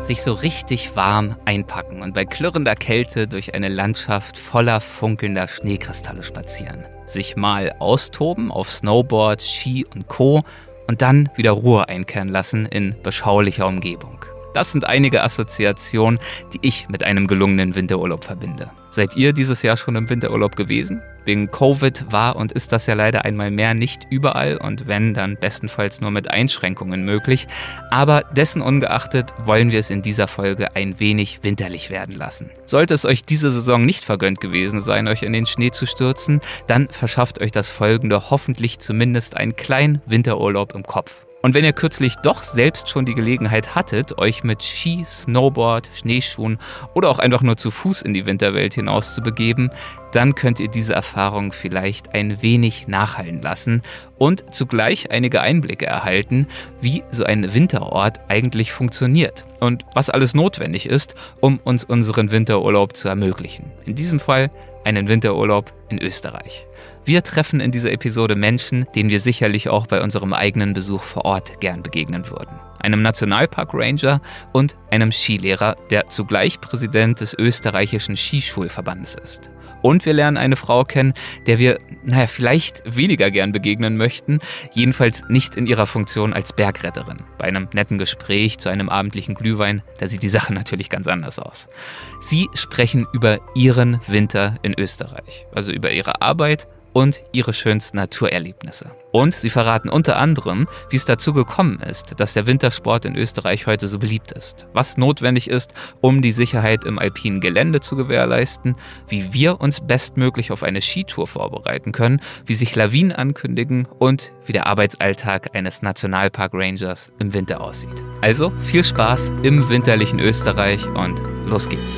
sich so richtig warm einpacken und bei klirrender Kälte durch eine Landschaft voller funkelnder Schneekristalle spazieren. Sich mal austoben auf Snowboard, Ski und Co. und dann wieder Ruhe einkehren lassen in beschaulicher Umgebung. Das sind einige Assoziationen, die ich mit einem gelungenen Winterurlaub verbinde. Seid ihr dieses Jahr schon im Winterurlaub gewesen? Wegen Covid war und ist das ja leider einmal mehr nicht überall und wenn, dann bestenfalls nur mit Einschränkungen möglich. Aber dessen ungeachtet wollen wir es in dieser Folge ein wenig winterlich werden lassen. Sollte es euch diese Saison nicht vergönnt gewesen sein, euch in den Schnee zu stürzen, dann verschafft euch das Folgende hoffentlich zumindest einen kleinen Winterurlaub im Kopf. Und wenn ihr kürzlich doch selbst schon die Gelegenheit hattet, euch mit Ski, Snowboard, Schneeschuhen oder auch einfach nur zu Fuß in die Winterwelt hinaus zu begeben, dann könnt ihr diese Erfahrung vielleicht ein wenig nachhallen lassen und zugleich einige Einblicke erhalten, wie so ein Winterort eigentlich funktioniert und was alles notwendig ist, um uns unseren Winterurlaub zu ermöglichen. In diesem Fall einen Winterurlaub in Österreich. Wir treffen in dieser Episode Menschen, denen wir sicherlich auch bei unserem eigenen Besuch vor Ort gern begegnen würden. Einem Nationalpark-Ranger und einem Skilehrer, der zugleich Präsident des österreichischen Skischulverbandes ist. Und wir lernen eine Frau kennen, der wir, vielleicht weniger gern begegnen möchten, jedenfalls nicht in ihrer Funktion als Bergretterin. Bei einem netten Gespräch zu einem abendlichen Glühwein, da sieht die Sache natürlich ganz anders aus. Sie sprechen über ihren Winter in Österreich, also über ihre Arbeit und ihre schönsten Naturerlebnisse. Und sie verraten unter anderem, wie es dazu gekommen ist, dass der Wintersport in Österreich heute so beliebt ist, was notwendig ist, um die Sicherheit im alpinen Gelände zu gewährleisten, wie wir uns bestmöglich auf eine Skitour vorbereiten können, wie sich Lawinen ankündigen und wie der Arbeitsalltag eines Nationalpark-Rangers im Winter aussieht. Also viel Spaß im winterlichen Österreich und los geht's.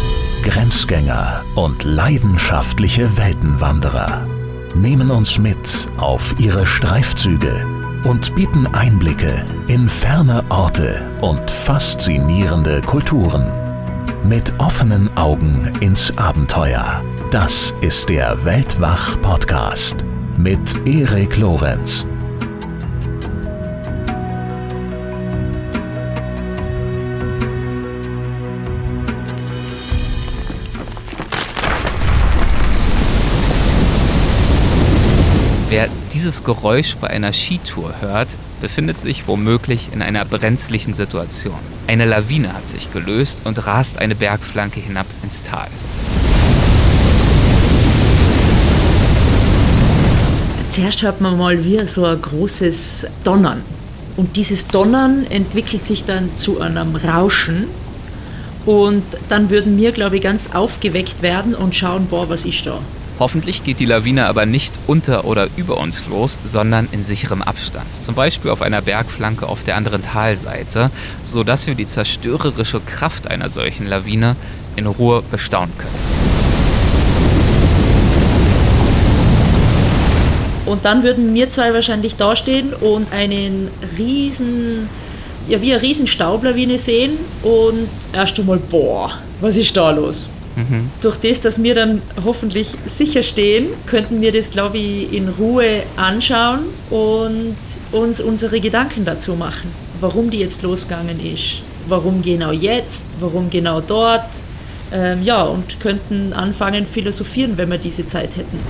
Grenzgänger und leidenschaftliche Weltenwanderer nehmen uns mit auf ihre Streifzüge und bieten Einblicke in ferne Orte und faszinierende Kulturen. Mit offenen Augen ins Abenteuer. Das ist der Weltwach-Podcast mit Erik Lorenz. Wer dieses Geräusch bei einer Skitour hört, befindet sich womöglich in einer brenzlichen Situation. Eine Lawine hat sich gelöst und rast eine Bergflanke hinab ins Tal. Zuerst hört man mal wie so ein großes Donnern. Und dieses Donnern entwickelt sich dann zu einem Rauschen. Und dann würden wir, glaube ich, ganz aufgeweckt werden und schauen, was ist da? Hoffentlich geht die Lawine aber nicht unter oder über uns los, sondern in sicherem Abstand. Zum Beispiel auf einer Bergflanke auf der anderen Talseite, sodass wir die zerstörerische Kraft einer solchen Lawine in Ruhe bestaunen können. Und dann würden wir zwei wahrscheinlich dastehen und einen riesen Staublawine sehen und erst einmal, was ist da los? Durch das, dass wir dann hoffentlich sicher stehen, könnten wir das, glaube ich, in Ruhe anschauen und uns unsere Gedanken dazu machen, warum die jetzt losgegangen ist, warum genau jetzt, warum genau dort, und könnten anfangen philosophieren, wenn wir diese Zeit hätten.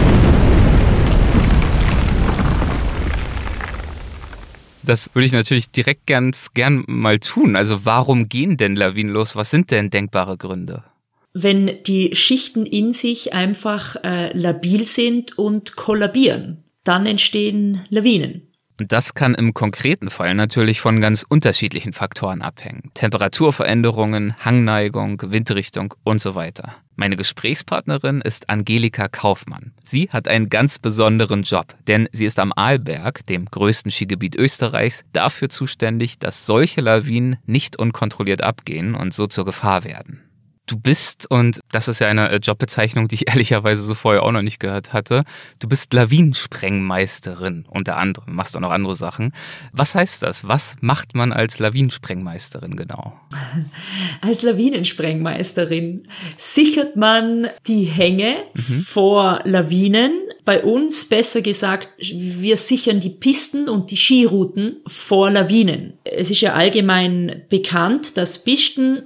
Das würde ich natürlich direkt gern mal tun. Also warum gehen denn Lawinen los? Was sind denn denkbare Gründe? Wenn die Schichten in sich einfach labil sind und kollabieren, dann entstehen Lawinen. Und das kann im konkreten Fall natürlich von ganz unterschiedlichen Faktoren abhängen. Temperaturveränderungen, Hangneigung, Windrichtung und so weiter. Meine Gesprächspartnerin ist Angelika Kaufmann. Sie hat einen ganz besonderen Job, denn sie ist am Arlberg, dem größten Skigebiet Österreichs, dafür zuständig, dass solche Lawinen nicht unkontrolliert abgehen und so zur Gefahr werden. Du bist, und das ist ja eine Jobbezeichnung, die ich ehrlicherweise so vorher auch noch nicht gehört hatte, du bist Lawinensprengmeisterin unter anderem, machst auch noch andere Sachen. Was heißt das? Was macht man als Lawinensprengmeisterin genau? Als Lawinensprengmeisterin sichert man die Hänge vor Lawinen bei uns, besser gesagt, wir sichern die Pisten und die Skirouten vor Lawinen. Es ist ja allgemein bekannt, dass Pisten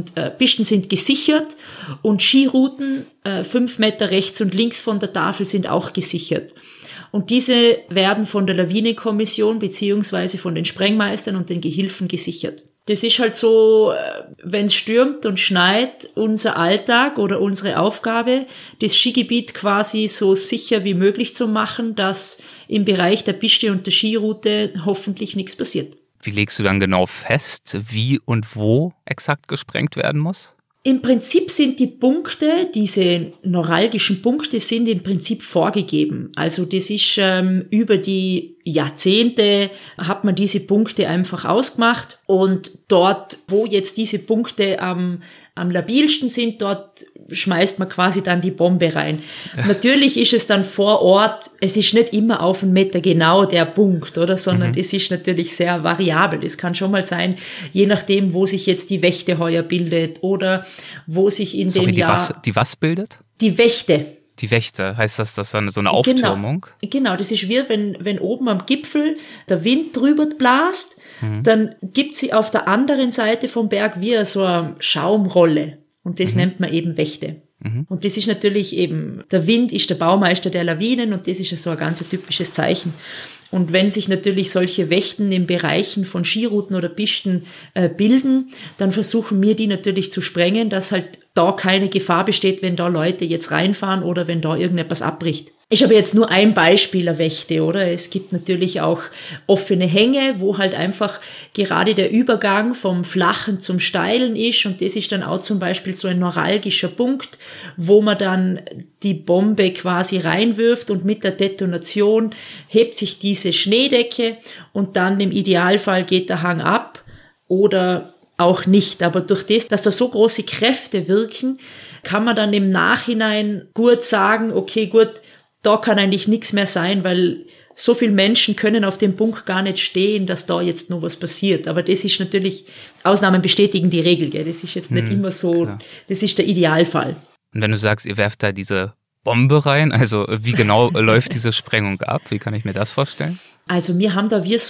sind gesichert und Skirouten 5 Meter rechts und links von der Tafel sind auch gesichert. Und diese werden von der Lawinenkommission beziehungsweise von den Sprengmeistern und den Gehilfen gesichert. Das ist halt so, wenn es stürmt und schneit, unser Alltag oder unsere Aufgabe, das Skigebiet quasi so sicher wie möglich zu machen, dass im Bereich der Piste und der Skiroute hoffentlich nichts passiert. Wie legst du dann genau fest, wie und wo exakt gesprengt werden muss? Im Prinzip sind die Punkte, diese neuralgischen Punkte sind im Prinzip vorgegeben. Also das ist über die Jahrzehnte hat man diese Punkte einfach ausgemacht und dort, wo jetzt diese Punkte am labilsten sind, dort schmeißt man quasi dann die Bombe rein. Natürlich ist es dann vor Ort, es ist nicht immer auf einen Meter genau der Punkt, oder, sondern es ist natürlich sehr variabel. Es kann schon mal sein, je nachdem, wo sich jetzt die Wächte heuer bildet oder wo sich in dem Jahr... Die was bildet? Die Wächte. Die Wächte, heißt das dann so eine Auftürmung? Genau, das ist wie, wenn oben am Gipfel der Wind drüber blast, dann gibt sie auf der anderen Seite vom Berg wie so eine Schaumrolle. Und das nennt man eben Wächte. Und das ist natürlich eben, der Wind ist der Baumeister der Lawinen und das ist ja so ein ganz typisches Zeichen. Und wenn sich natürlich solche Wächten in Bereichen von Skirouten oder Pisten bilden, dann versuchen wir die natürlich zu sprengen, dass halt da keine Gefahr besteht, wenn da Leute jetzt reinfahren oder wenn da irgendetwas abbricht. Ich habe jetzt nur ein Beispiel der Wächte, oder? Es gibt natürlich auch offene Hänge, wo halt einfach gerade der Übergang vom Flachen zum Steilen ist und das ist dann auch zum Beispiel so ein neuralgischer Punkt, wo man dann die Bombe quasi reinwirft und mit der Detonation hebt sich diese Schneedecke und dann im Idealfall geht der Hang ab oder auch nicht. Aber durch das, dass da so große Kräfte wirken, kann man dann im Nachhinein gut sagen, okay, gut, da kann eigentlich nichts mehr sein, weil so viele Menschen können auf dem Punkt gar nicht stehen, dass da jetzt noch was passiert. Aber das ist natürlich, Ausnahmen bestätigen die Regel, gell? Das ist jetzt nicht immer so, klar. Das ist der Idealfall. Und wenn du sagst, ihr werft da diese Bombe rein, also wie genau läuft diese Sprengung ab? Wie kann ich mir das vorstellen? Also wir haben da es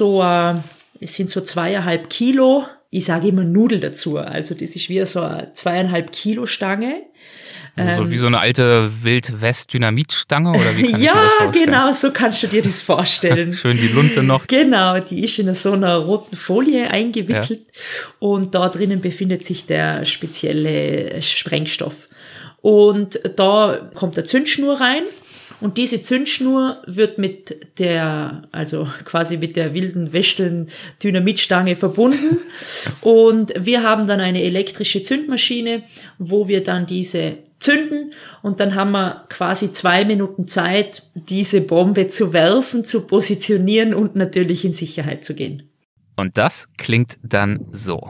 sind so 2,5 Kilo, ich sage immer Nudel dazu, also das ist wie so eine 2,5 Kilo Stange. Also so wie so eine alte Wild-West-Dynamitstange oder wie kann ich mir das vorstellen? Ja, genau, so kannst du dir das vorstellen. Schön die Lunte noch. Genau, die ist in so einer roten Folie eingewickelt und da drinnen befindet sich der spezielle Sprengstoff. Und da kommt der Zündschnur rein. Und diese Zündschnur wird mit der wilden Westeln-Dynamitstange verbunden. Und wir haben dann eine elektrische Zündmaschine, wo wir dann diese zünden. Und dann haben wir quasi 2 Minuten Zeit, diese Bombe zu werfen, zu positionieren und natürlich in Sicherheit zu gehen. Und das klingt dann so.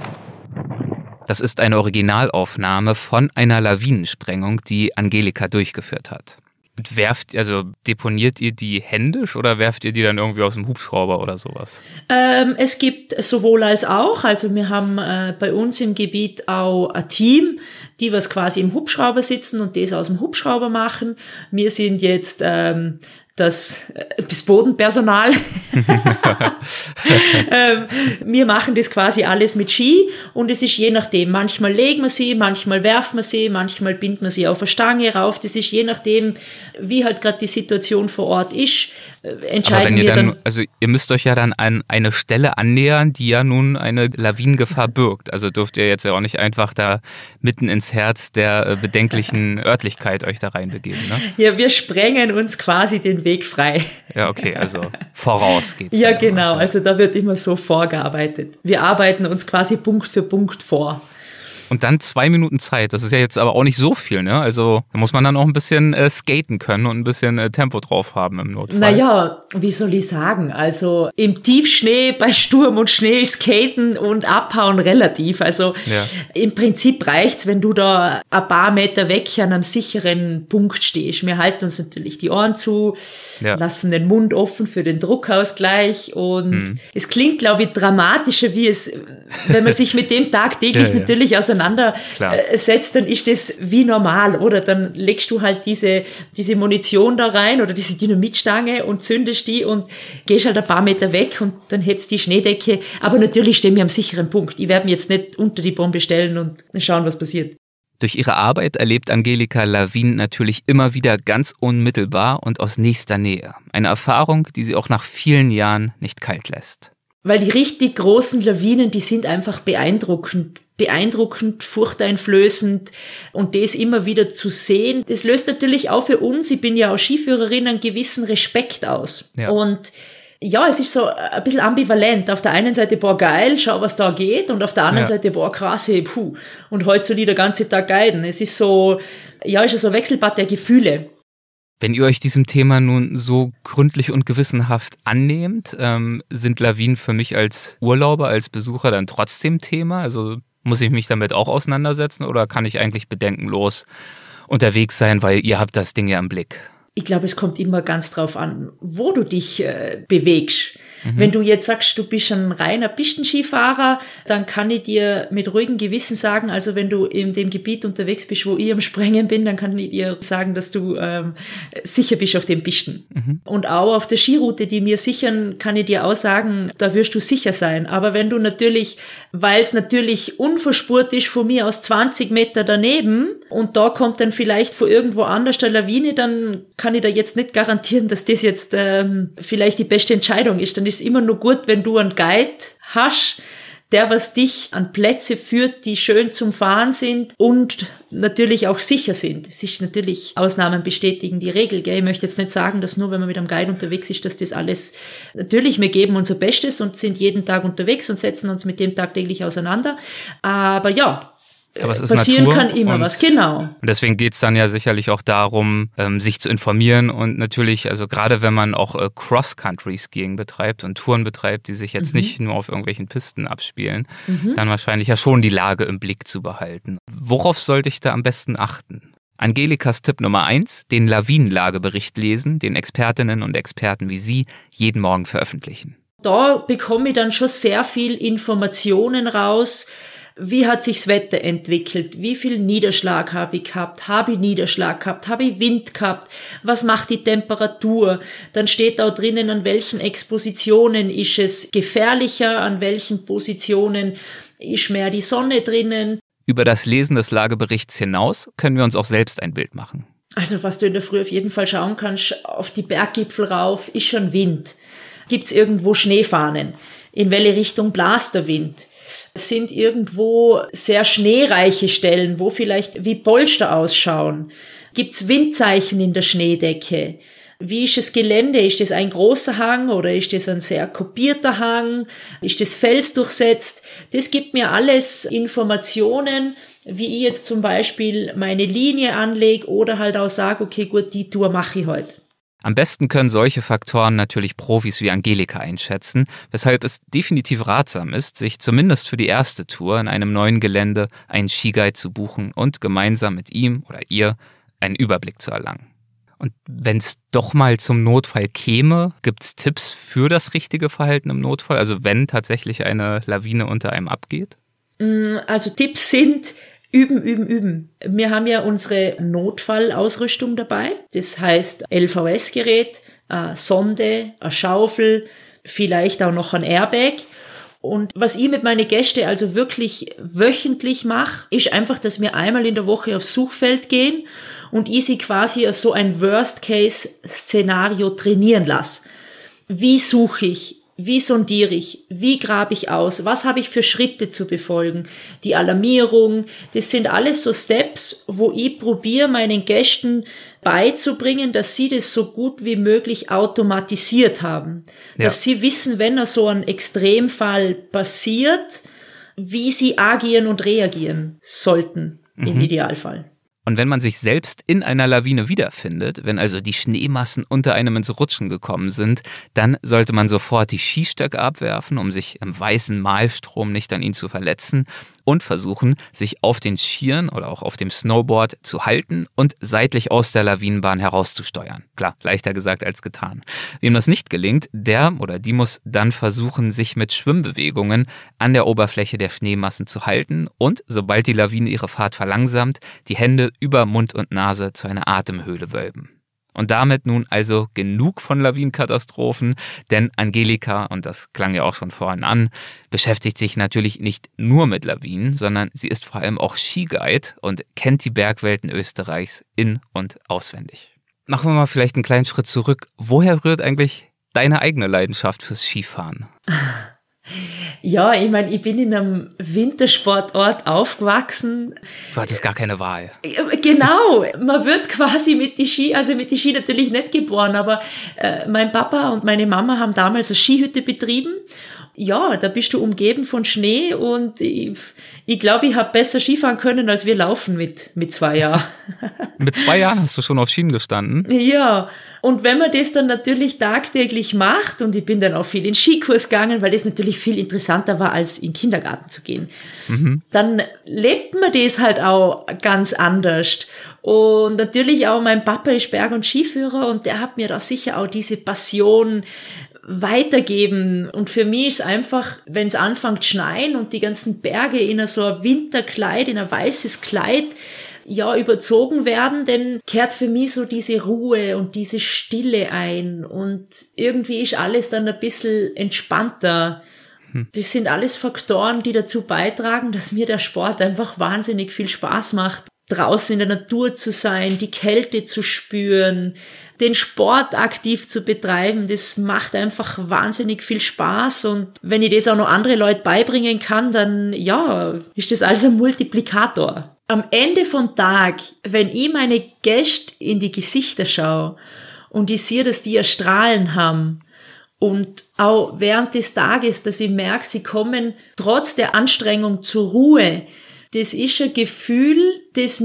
Das ist eine Originalaufnahme von einer Lawinensprengung, die Angelika durchgeführt hat. Und deponiert ihr die händisch oder werft ihr die dann irgendwie aus dem Hubschrauber oder sowas? Es gibt sowohl als auch. Also wir haben bei uns im Gebiet auch ein Team, die was quasi im Hubschrauber sitzen und das aus dem Hubschrauber machen. Wir sind jetzt das Bodenpersonal. Wir machen das quasi alles mit Ski und es ist je nachdem, manchmal legen wir sie, manchmal werfen wir sie, manchmal binden wir sie auf eine Stange rauf, das ist je nachdem, wie halt gerade die Situation vor Ort ist, entscheiden wir dann. Also ihr müsst euch ja dann an eine Stelle annähern, die ja nun eine Lawinengefahr birgt, also dürft ihr jetzt ja auch nicht einfach da mitten ins Herz der bedenklichen Örtlichkeit euch da reinbegeben, ne? Ja, wir sprengen uns quasi den Weg frei. Ja, okay, also voraus geht's. Ja, genau, also da wird immer so vorgearbeitet. Wir arbeiten uns quasi Punkt für Punkt vor. Und dann 2 Minuten Zeit, das ist ja jetzt aber auch nicht so viel, ne? Also da muss man dann auch ein bisschen skaten können und ein bisschen Tempo drauf haben im Notfall. Naja, wie soll ich sagen, also im Tiefschnee bei Sturm und Schnee skaten und abhauen relativ. Also im Prinzip reicht's, wenn du da ein paar Meter weg an einem sicheren Punkt stehst. Wir halten uns natürlich die Ohren zu, lassen den Mund offen für den Druckausgleich und es klingt, glaube ich, dramatischer, wie es, wenn man sich mit dem tagtäglich natürlich auseinandersetzt, auseinandersetzt, dann ist das wie normal, oder? Dann legst du halt diese Munition da rein oder diese Dynamitstange und zündest die und gehst halt ein paar Meter weg und dann hebst die Schneedecke. Aber natürlich stehen wir am sicheren Punkt. Ich werde mich jetzt nicht unter die Bombe stellen und schauen, was passiert. Durch ihre Arbeit erlebt Angelika Lawinen natürlich immer wieder ganz unmittelbar und aus nächster Nähe. Eine Erfahrung, die sie auch nach vielen Jahren nicht kalt lässt. Weil die richtig großen Lawinen, die sind einfach beeindruckend, furchteinflößend und das immer wieder zu sehen, das löst natürlich auch für uns, ich bin ja auch Skiführerin, einen gewissen Respekt aus. Ja. Und ja, es ist so ein bisschen ambivalent. Auf der einen Seite, geil, schau, was da geht. Und auf der anderen Seite, krass, hey, puh. Und heute soll ich den ganzen Tag guiden. Es ist so, ist ja so ein Wechselbad der Gefühle. Wenn ihr euch diesem Thema nun so gründlich und gewissenhaft annehmt, sind Lawinen für mich als Urlauber, als Besucher dann trotzdem Thema? Also muss ich mich damit auch auseinandersetzen oder kann ich eigentlich bedenkenlos unterwegs sein, weil ihr habt das Ding ja im Blick? Ich glaube, es kommt immer ganz drauf an, wo du dich bewegst. Wenn du jetzt sagst, du bist ein reiner Pistenskifahrer, dann kann ich dir mit ruhigem Gewissen sagen, also wenn du in dem Gebiet unterwegs bist, wo ich am Sprengen bin, dann kann ich dir sagen, dass du sicher bist auf den Pisten. Und auch auf der Skiroute, die mir sichern, kann ich dir auch sagen, da wirst du sicher sein. Aber wenn du natürlich, weil es natürlich unverspurt ist, von mir aus 20 Meter daneben und da kommt dann vielleicht von irgendwo anders eine Lawine, dann kann ich da jetzt nicht garantieren, dass das jetzt vielleicht die beste Entscheidung ist. Dann ist immer nur gut, wenn du einen Guide hast, der was dich an Plätze führt, die schön zum Fahren sind und natürlich auch sicher sind. Es ist natürlich, Ausnahmen bestätigen die Regel, gell? Ich möchte jetzt nicht sagen, dass nur wenn man mit einem Guide unterwegs ist, dass das alles, natürlich, wir geben unser Bestes und sind jeden Tag unterwegs und setzen uns mit dem tagtäglich auseinander. Aber ja, aber es ist passieren Natur kann immer was, genau. Und deswegen geht's dann ja sicherlich auch darum, sich zu informieren und natürlich, also gerade wenn man auch Cross-Country-Skiing betreibt und Touren betreibt, die sich jetzt nicht nur auf irgendwelchen Pisten abspielen, dann wahrscheinlich ja schon die Lage im Blick zu behalten. Worauf sollte ich da am besten achten? Angelikas Tipp Nummer 1, den Lawinenlagebericht lesen, den Expertinnen und Experten wie Sie jeden Morgen veröffentlichen. Da bekomme ich dann schon sehr viel Informationen raus. Wie hat sich das Wetter entwickelt? Wie viel Niederschlag habe ich gehabt? Habe ich Niederschlag gehabt? Habe ich Wind gehabt? Was macht die Temperatur? Dann steht da drinnen, an welchen Expositionen ist es gefährlicher, an welchen Positionen ist mehr die Sonne drinnen. Über das Lesen des Lageberichts hinaus können wir uns auch selbst ein Bild machen. Also was du in der Früh auf jeden Fall schauen kannst, auf die Berggipfel rauf, ist schon Wind. Gibt's irgendwo Schneefahnen? In welche Richtung blast der Wind? Es sind irgendwo sehr schneereiche Stellen, wo vielleicht wie Polster ausschauen. Gibt's Windzeichen in der Schneedecke? Wie ist das Gelände? Ist das ein großer Hang oder ist das ein sehr kopierter Hang? Ist das felsdurchsetzt? Das gibt mir alles Informationen, wie ich jetzt zum Beispiel meine Linie anlege oder halt auch sage, okay, gut, die Tour mache ich heute. Am besten können solche Faktoren natürlich Profis wie Angelika einschätzen, weshalb es definitiv ratsam ist, sich zumindest für die erste Tour in einem neuen Gelände einen Skiguide zu buchen und gemeinsam mit ihm oder ihr einen Überblick zu erlangen. Und wenn es doch mal zum Notfall käme, gibt es Tipps für das richtige Verhalten im Notfall? Also wenn tatsächlich eine Lawine unter einem abgeht? Also Tipps sind: Üben. Wir haben ja unsere Notfallausrüstung dabei. Das heißt LVS-Gerät, eine Sonde, eine Schaufel, vielleicht auch noch ein Airbag. Und was ich mit meinen Gästen also wirklich wöchentlich mache, ist einfach, dass wir einmal in der Woche aufs Suchfeld gehen und ich sie quasi so ein Worst-Case-Szenario trainieren lasse. Wie suche ich? Wie sondiere ich? Wie grabe ich aus? Was habe ich für Schritte zu befolgen? Die Alarmierung, das sind alles so Steps, wo ich probiere, meinen Gästen beizubringen, dass sie das so gut wie möglich automatisiert haben. Ja. Dass sie wissen, wenn so ein Extremfall passiert, wie sie agieren und reagieren sollten im Idealfall. Und wenn man sich selbst in einer Lawine wiederfindet, wenn also die Schneemassen unter einem ins Rutschen gekommen sind, dann sollte man sofort die Skistöcke abwerfen, um sich im weißen Malstrom nicht an ihn zu verletzen. und versuchen, sich auf den Skiern oder auch auf dem Snowboard zu halten und seitlich aus der Lawinenbahn herauszusteuern. Klar, leichter gesagt als getan. Wem das nicht gelingt, der oder die muss dann versuchen, sich mit Schwimmbewegungen an der Oberfläche der Schneemassen zu halten und, sobald die Lawine ihre Fahrt verlangsamt, die Hände über Mund und Nase zu einer Atemhöhle wölben. Und damit nun also genug von Lawinenkatastrophen, denn Angelika, und das klang ja auch schon vorhin an, beschäftigt sich natürlich nicht nur mit Lawinen, sondern sie ist vor allem auch Skiguide und kennt die Bergwelten Österreichs in- und auswendig. Machen wir mal vielleicht einen kleinen Schritt zurück. Woher rührt eigentlich deine eigene Leidenschaft fürs Skifahren? Ja, ich meine, ich bin in einem Wintersportort aufgewachsen. Du hattest gar keine Wahl. Genau, man wird quasi mit die Ski natürlich nicht geboren, aber mein Papa und meine Mama haben damals eine Skihütte betrieben. Ja, da bist du umgeben von Schnee und ich glaube, ich habe besser Skifahren können, als wir laufen mit 2 Jahren. Mit 2 Jahren hast du schon auf Schienen gestanden? Ja, und wenn man das dann natürlich tagtäglich macht, und ich bin dann auch viel in Skikurs gegangen, weil das natürlich viel interessanter war, als in den Kindergarten zu gehen, dann lebt man das halt auch ganz anders. Und natürlich auch mein Papa ist Berg- und Skiführer und der hat mir da sicher auch diese Passion weitergeben. Und für mich ist einfach, wenn es anfängt zu schneien und die ganzen Berge in so ein Winterkleid, in ein weißes Kleid, ja, überzogen werden, dann kehrt für mich so diese Ruhe und diese Stille ein und irgendwie ist alles dann ein bisschen entspannter. Das sind alles Faktoren, die dazu beitragen, dass mir der Sport einfach wahnsinnig viel Spaß macht. Draußen in der Natur zu sein, die Kälte zu spüren, den Sport aktiv zu betreiben, das macht einfach wahnsinnig viel Spaß und wenn ich das auch noch andere Leute beibringen kann, dann ja, ist das also ein Multiplikator. Am Ende vom Tag, wenn ich meine Gäste in die Gesichter schaue und ich sehe, dass die ja Strahlen haben und auch während des Tages, dass ich merke, sie kommen trotz der Anstrengung zur Ruhe, das ist ein Gefühl, das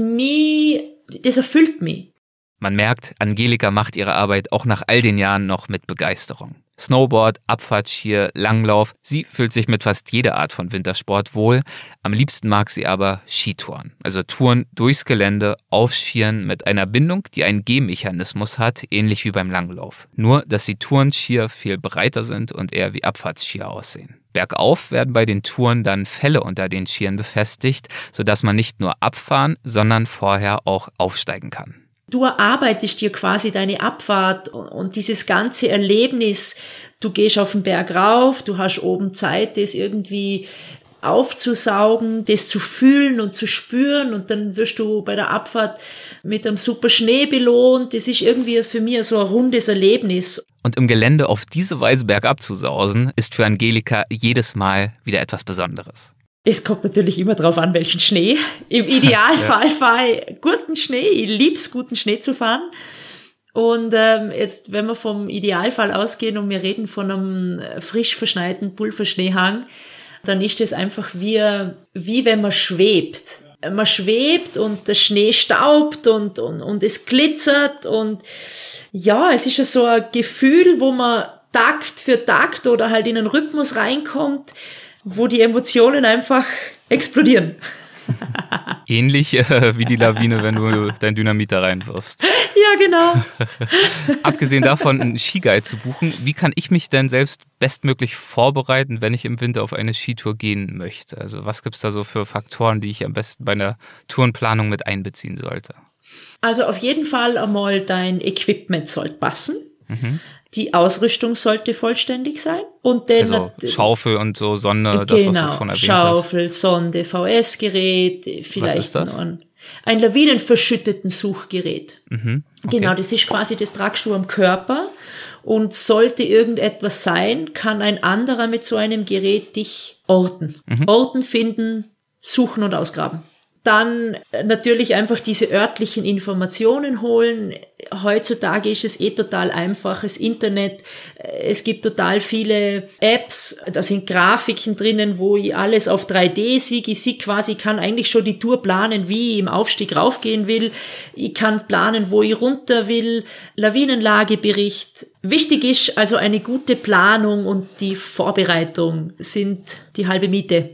erfüllt mich. Man merkt, Angelika macht ihre Arbeit auch nach all den Jahren noch mit Begeisterung. Snowboard, Abfahrtskier, Langlauf, sie fühlt sich mit fast jeder Art von Wintersport wohl. Am liebsten mag sie aber Skitouren, also Touren durchs Gelände, auf Skiern mit einer Bindung, die einen Gehmechanismus hat, ähnlich wie beim Langlauf. Nur, dass die Tourenskier viel breiter sind und eher wie Abfahrtsskier aussehen. Bergauf werden bei den Touren dann Felle unter den Skiern befestigt, sodass man nicht nur abfahren, sondern vorher auch aufsteigen kann. Du erarbeitest dir quasi deine Abfahrt und dieses ganze Erlebnis. Du gehst auf den Berg rauf, du hast oben Zeit, das irgendwie aufzusaugen, das zu fühlen und zu spüren und dann wirst du bei der Abfahrt mit einem super Schnee belohnt. Das ist irgendwie für mich so ein rundes Erlebnis. Und im Gelände auf diese Weise bergab zu sausen, ist für Angelika jedes Mal wieder etwas Besonderes. Es kommt natürlich immer drauf an, welchen Schnee. Im Idealfall fahre ich guten Schnee. Ich lieb's, guten Schnee zu fahren. Und jetzt, wenn wir vom Idealfall ausgehen und wir reden von einem frisch verschneiten Pulverschneehang, dann ist es einfach wie wenn man schwebt. Man schwebt und der Schnee staubt und es glitzert und ja, es ist ja so ein Gefühl, wo man Takt für Takt oder halt in einen Rhythmus reinkommt, wo die Emotionen einfach explodieren. Ähnlich wie die Lawine, wenn du dein Dynamit da reinwirfst. Ja, genau. Abgesehen davon, einen Skiguide zu buchen, wie kann ich mich denn selbst bestmöglich vorbereiten, wenn ich im Winter auf eine Skitour gehen möchte? Also was gibt es da so für Faktoren, die ich am besten bei einer Tourenplanung mit einbeziehen sollte? Also auf jeden Fall einmal dein Equipment sollte passen. Die Ausrüstung sollte vollständig sein. Und dann also Schaufel und so, Sonde, das, was du schon erwähnt Schaufel, Sonde, VS-Gerät, vielleicht was ist das? Ein lawinenverschütteten Suchgerät. Okay. Genau, das ist quasi, das tragst du am Körper. Und sollte irgendetwas sein, kann ein anderer mit so einem Gerät dich orten. Orten, finden, suchen und ausgraben. Dann natürlich einfach diese örtlichen Informationen holen. Heutzutage ist es total einfach, das Internet. Es gibt total viele Apps, da sind Grafiken drinnen, wo ich alles auf 3D sehe. Ich sehe quasi, kann eigentlich schon die Tour planen, wie ich im Aufstieg raufgehen will. Ich kann planen, wo ich runter will. Lawinenlagebericht. Wichtig ist also eine gute Planung und die Vorbereitung sind die halbe Miete.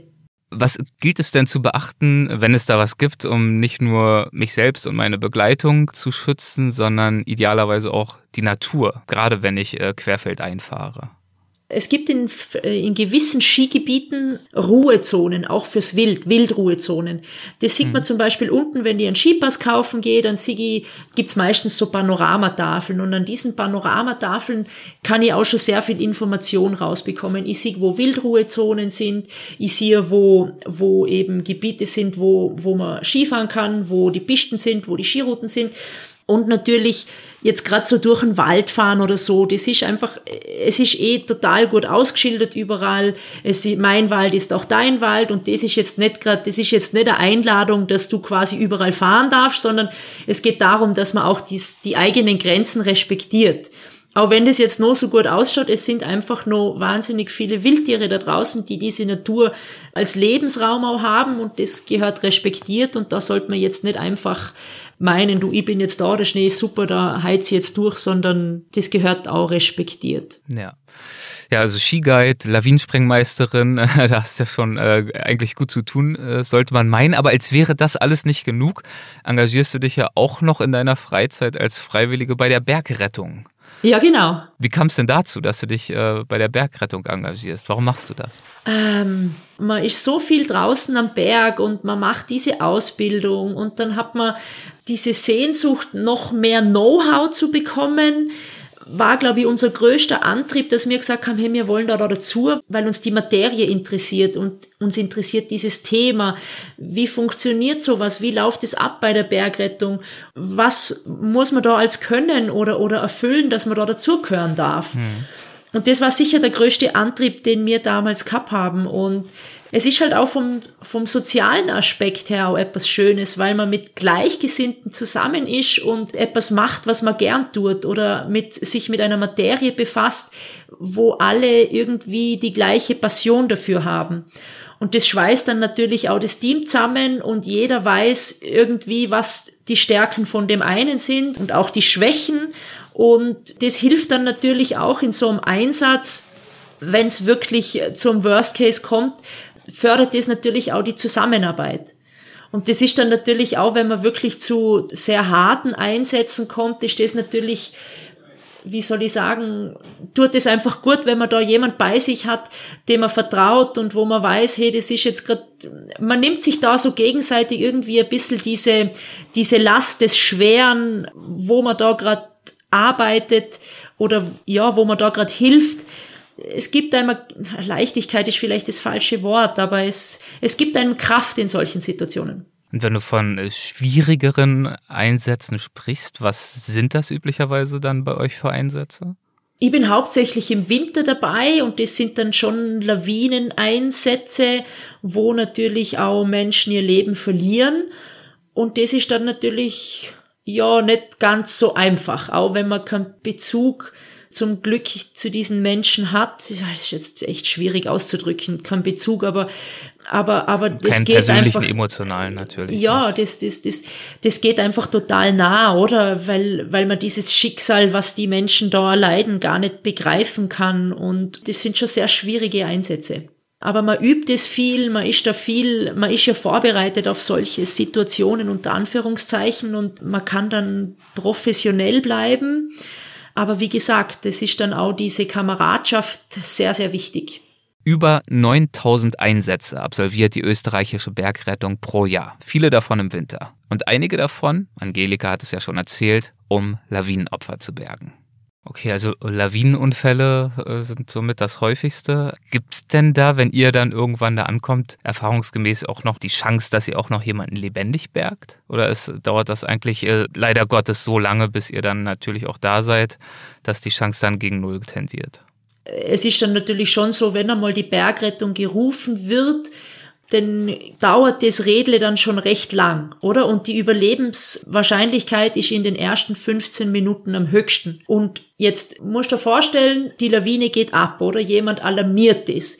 Was gilt es denn zu beachten, wenn es da was gibt, um nicht nur mich selbst und meine Begleitung zu schützen, sondern idealerweise auch die Natur, gerade wenn ich querfeldein fahre? Es gibt in gewissen Skigebieten Ruhezonen, auch fürs Wildruhezonen. Das sieht man zum Beispiel unten, wenn ich einen Skipass kaufen gehe, dann gibt's meistens so Panoramatafeln, und an diesen Panoramatafeln kann ich auch schon sehr viel Information rausbekommen. Ich sehe, wo Wildruhezonen sind, ich sehe, wo eben Gebiete sind, wo man Skifahren kann, wo die Pisten sind, wo die Skirouten sind. Und natürlich jetzt gerade so durch den Wald fahren oder so, das ist einfach, es ist total gut ausgeschildert überall. Mein Wald ist auch dein Wald, und das ist jetzt nicht eine Einladung, dass du quasi überall fahren darfst, sondern es geht darum, dass man auch die eigenen Grenzen respektiert. Auch wenn das jetzt noch so gut ausschaut, es sind einfach noch wahnsinnig viele Wildtiere da draußen, die diese Natur als Lebensraum auch haben, und das gehört respektiert, und da sollte man jetzt nicht einfach meinen, ich bin jetzt da, der Schnee ist super, da heiz ich jetzt durch, sondern das gehört auch respektiert. Ja. Ja, also Skiguide, Lawinensprengmeisterin, da hast du ja schon eigentlich gut zu tun, sollte man meinen. Aber als wäre das alles nicht genug, engagierst du dich ja auch noch in deiner Freizeit als Freiwillige bei der Bergrettung. Ja, genau. Wie kam es denn dazu, dass du dich bei der Bergrettung engagierst? Warum machst du das? Man ist so viel draußen am Berg und man macht diese Ausbildung, und dann hat man diese Sehnsucht, noch mehr Know-how zu bekommen. War, glaube ich, unser größter Antrieb, dass wir gesagt haben, hey, wir wollen da dazu, weil uns die Materie interessiert, und uns interessiert dieses Thema. Wie funktioniert sowas? Wie läuft es ab bei der Bergrettung? Was muss man da als können oder erfüllen, dass man da dazugehören darf? Und das war sicher der größte Antrieb, den wir damals gehabt haben. Und es ist halt auch vom sozialen Aspekt her auch etwas Schönes, weil man mit Gleichgesinnten zusammen ist und etwas macht, was man gern tut, oder sich mit einer Materie befasst, wo alle irgendwie die gleiche Passion dafür haben. Und das schweißt dann natürlich auch das Team zusammen, und jeder weiß irgendwie, was die Stärken von dem einen sind und auch die Schwächen. Und das hilft dann natürlich auch in so einem Einsatz, wenn es wirklich zum Worst Case kommt, fördert das natürlich auch die Zusammenarbeit. Und das ist dann natürlich auch, wenn man wirklich zu sehr harten Einsätzen kommt, ist das natürlich, wie soll ich sagen, tut es einfach gut, wenn man da jemand bei sich hat, dem man vertraut und wo man weiß, hey, das ist jetzt gerade, man nimmt sich da so gegenseitig irgendwie ein bisschen diese Last des Schweren, wo man da gerade arbeitet, oder ja, wo man da gerade hilft. Es gibt einem, Leichtigkeit ist vielleicht das falsche Wort, aber es gibt einem Kraft in solchen Situationen. Und wenn du von schwierigeren Einsätzen sprichst, was sind das üblicherweise dann bei euch für Einsätze? Ich bin hauptsächlich im Winter dabei, und das sind dann schon Lawineneinsätze, wo natürlich auch Menschen ihr Leben verlieren, und das ist dann natürlich ja nicht ganz so einfach, auch wenn man keinen Bezug zum Glück zu diesen Menschen hat. Das ist jetzt echt schwierig auszudrücken, kein Bezug, aber das keinen geht persönlichen, einfach, emotionalen natürlich. Ja, das geht einfach total nah, oder? Weil man dieses Schicksal, was die Menschen da erleiden, gar nicht begreifen kann, und das sind schon sehr schwierige Einsätze. Aber man übt es viel, man ist ja vorbereitet auf solche Situationen unter Anführungszeichen, und man kann dann professionell bleiben. Aber wie gesagt, es ist dann auch diese Kameradschaft sehr, sehr wichtig. Über 9000 Einsätze absolviert die österreichische Bergrettung pro Jahr. Viele davon im Winter. Und einige davon, Angelika hat es ja schon erzählt, um Lawinenopfer zu bergen. Okay, also Lawinenunfälle sind somit das häufigste. Gibt's denn da, wenn ihr dann irgendwann da ankommt, erfahrungsgemäß auch noch die Chance, dass ihr auch noch jemanden lebendig bergt? Oder dauert das eigentlich leider Gottes so lange, bis ihr dann natürlich auch da seid, dass die Chance dann gegen Null tendiert? Es ist dann natürlich schon so, wenn einmal die Bergrettung gerufen wird, dann dauert das Rädle dann schon recht lang, oder? Und die Überlebenswahrscheinlichkeit ist in den ersten 15 Minuten am höchsten. Und jetzt musst du dir vorstellen, die Lawine geht ab, oder? Jemand alarmiert es.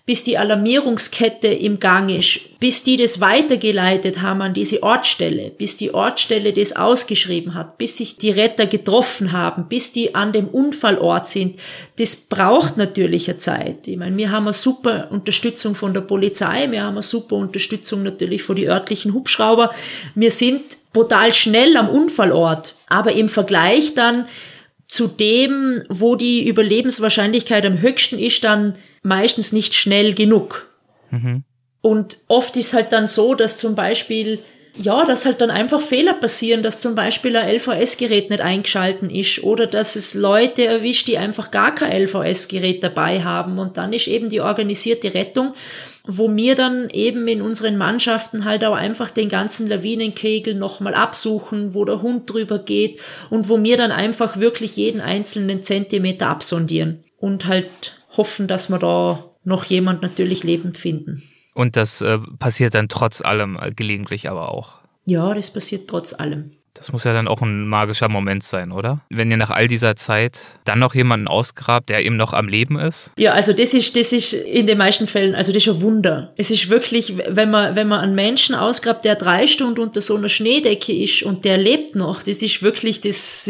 bis die Alarmierungskette im Gang ist, bis die das weitergeleitet haben an diese Ortsstelle, bis die Ortsstelle das ausgeschrieben hat, bis sich die Retter getroffen haben, bis die an dem Unfallort sind, das braucht natürlich eine Zeit. Ich meine, wir haben eine super Unterstützung von der Polizei, wir haben eine super Unterstützung natürlich von den örtlichen Hubschrauber. Wir sind brutal schnell am Unfallort, aber im Vergleich dann zu dem, wo die Überlebenswahrscheinlichkeit am höchsten ist, dann meistens nicht schnell genug. Mhm. Und oft ist halt dann so, dass zum Beispiel, dass halt dann einfach Fehler passieren, dass zum Beispiel ein LVS-Gerät nicht eingeschalten ist oder dass es Leute erwischt, die einfach gar kein LVS-Gerät dabei haben. Und dann ist eben die organisierte Rettung, wo wir dann eben in unseren Mannschaften halt auch einfach den ganzen Lawinenkegel nochmal absuchen, wo der Hund drüber geht und wo wir dann einfach wirklich jeden einzelnen Zentimeter absondieren und halt hoffen, dass wir da noch jemand natürlich lebend finden. Und das passiert dann trotz allem gelegentlich aber auch? Ja, das passiert trotz allem. Das muss ja dann auch ein magischer Moment sein, oder? Wenn ihr nach all dieser Zeit dann noch jemanden ausgrabt, der eben noch am Leben ist? Ja, also das ist in den meisten Fällen, also das ist ein Wunder. Es ist wirklich, wenn man einen Menschen ausgrabt, der 3 Stunden unter so einer Schneedecke ist und der lebt noch, das ist wirklich, das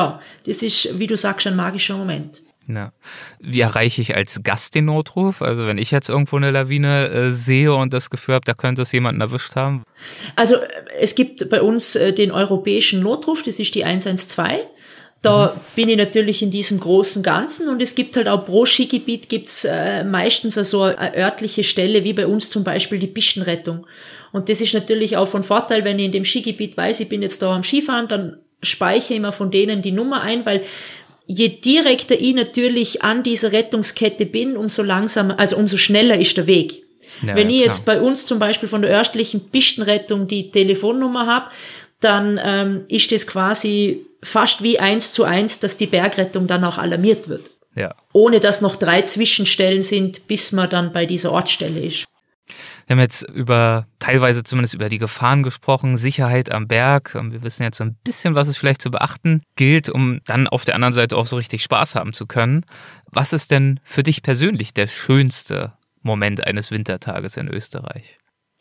ist, wie du sagst, ein magischer Moment. Ja. Wie erreiche ich als Gast den Notruf? Also wenn ich jetzt irgendwo eine Lawine sehe und das Gefühl habe, da könnte es jemanden erwischt haben? Also es gibt bei uns den europäischen Notruf, das ist die 112. Da bin ich natürlich in diesem großen Ganzen und es gibt halt auch pro Skigebiet gibt's meistens so eine örtliche Stelle, wie bei uns zum Beispiel die Pistenrettung. Und das ist natürlich auch von Vorteil, wenn ich in dem Skigebiet weiß, ich bin jetzt da am Skifahren, dann speichere ich immer von denen die Nummer ein, weil je direkter ich natürlich an dieser Rettungskette bin, umso schneller ist der Weg. Ja, wenn ich jetzt bei uns zum Beispiel von der örtlichen Pistenrettung die Telefonnummer habe, dann ist das quasi fast wie 1:1, dass die Bergrettung dann auch alarmiert wird. Ja. Ohne dass noch 3 Zwischenstellen sind, bis man dann bei dieser Ortsstelle ist. Wir haben jetzt teilweise zumindest über die Gefahren gesprochen, Sicherheit am Berg. Wir wissen jetzt so ein bisschen, was es vielleicht zu beachten gilt, um dann auf der anderen Seite auch so richtig Spaß haben zu können. Was ist denn für dich persönlich der schönste Moment eines Wintertages in Österreich?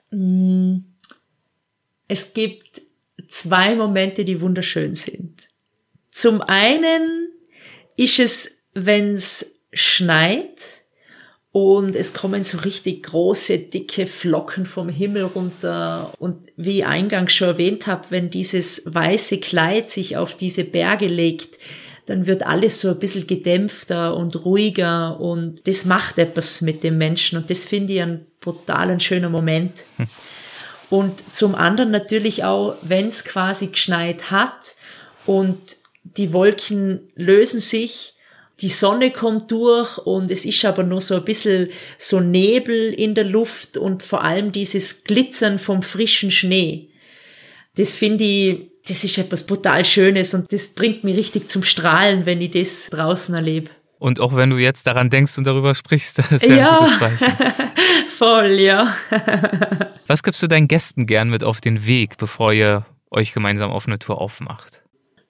Es gibt 2 Momente, die wunderschön sind. Zum einen ist es, wenn es schneit, und es kommen so richtig große, dicke Flocken vom Himmel runter. Und wie ich eingangs schon erwähnt habe, wenn dieses weiße Kleid sich auf diese Berge legt, dann wird alles so ein bisschen gedämpfter und ruhiger. Und das macht etwas mit dem Menschen. Und das finde ich ein brutal schöner Moment. Und zum anderen natürlich auch, wenn es quasi geschneit hat und die Wolken lösen sich, die Sonne kommt durch und es ist aber nur so ein bisschen so Nebel in der Luft und vor allem dieses Glitzern vom frischen Schnee. Das finde ich, das ist etwas brutal Schönes und das bringt mich richtig zum Strahlen, wenn ich das draußen erlebe. Und auch wenn du jetzt daran denkst und darüber sprichst, das ist ja ein gutes Zeichen. Voll, ja. Was gibst du deinen Gästen gern mit auf den Weg, bevor ihr euch gemeinsam auf eine Tour aufmacht?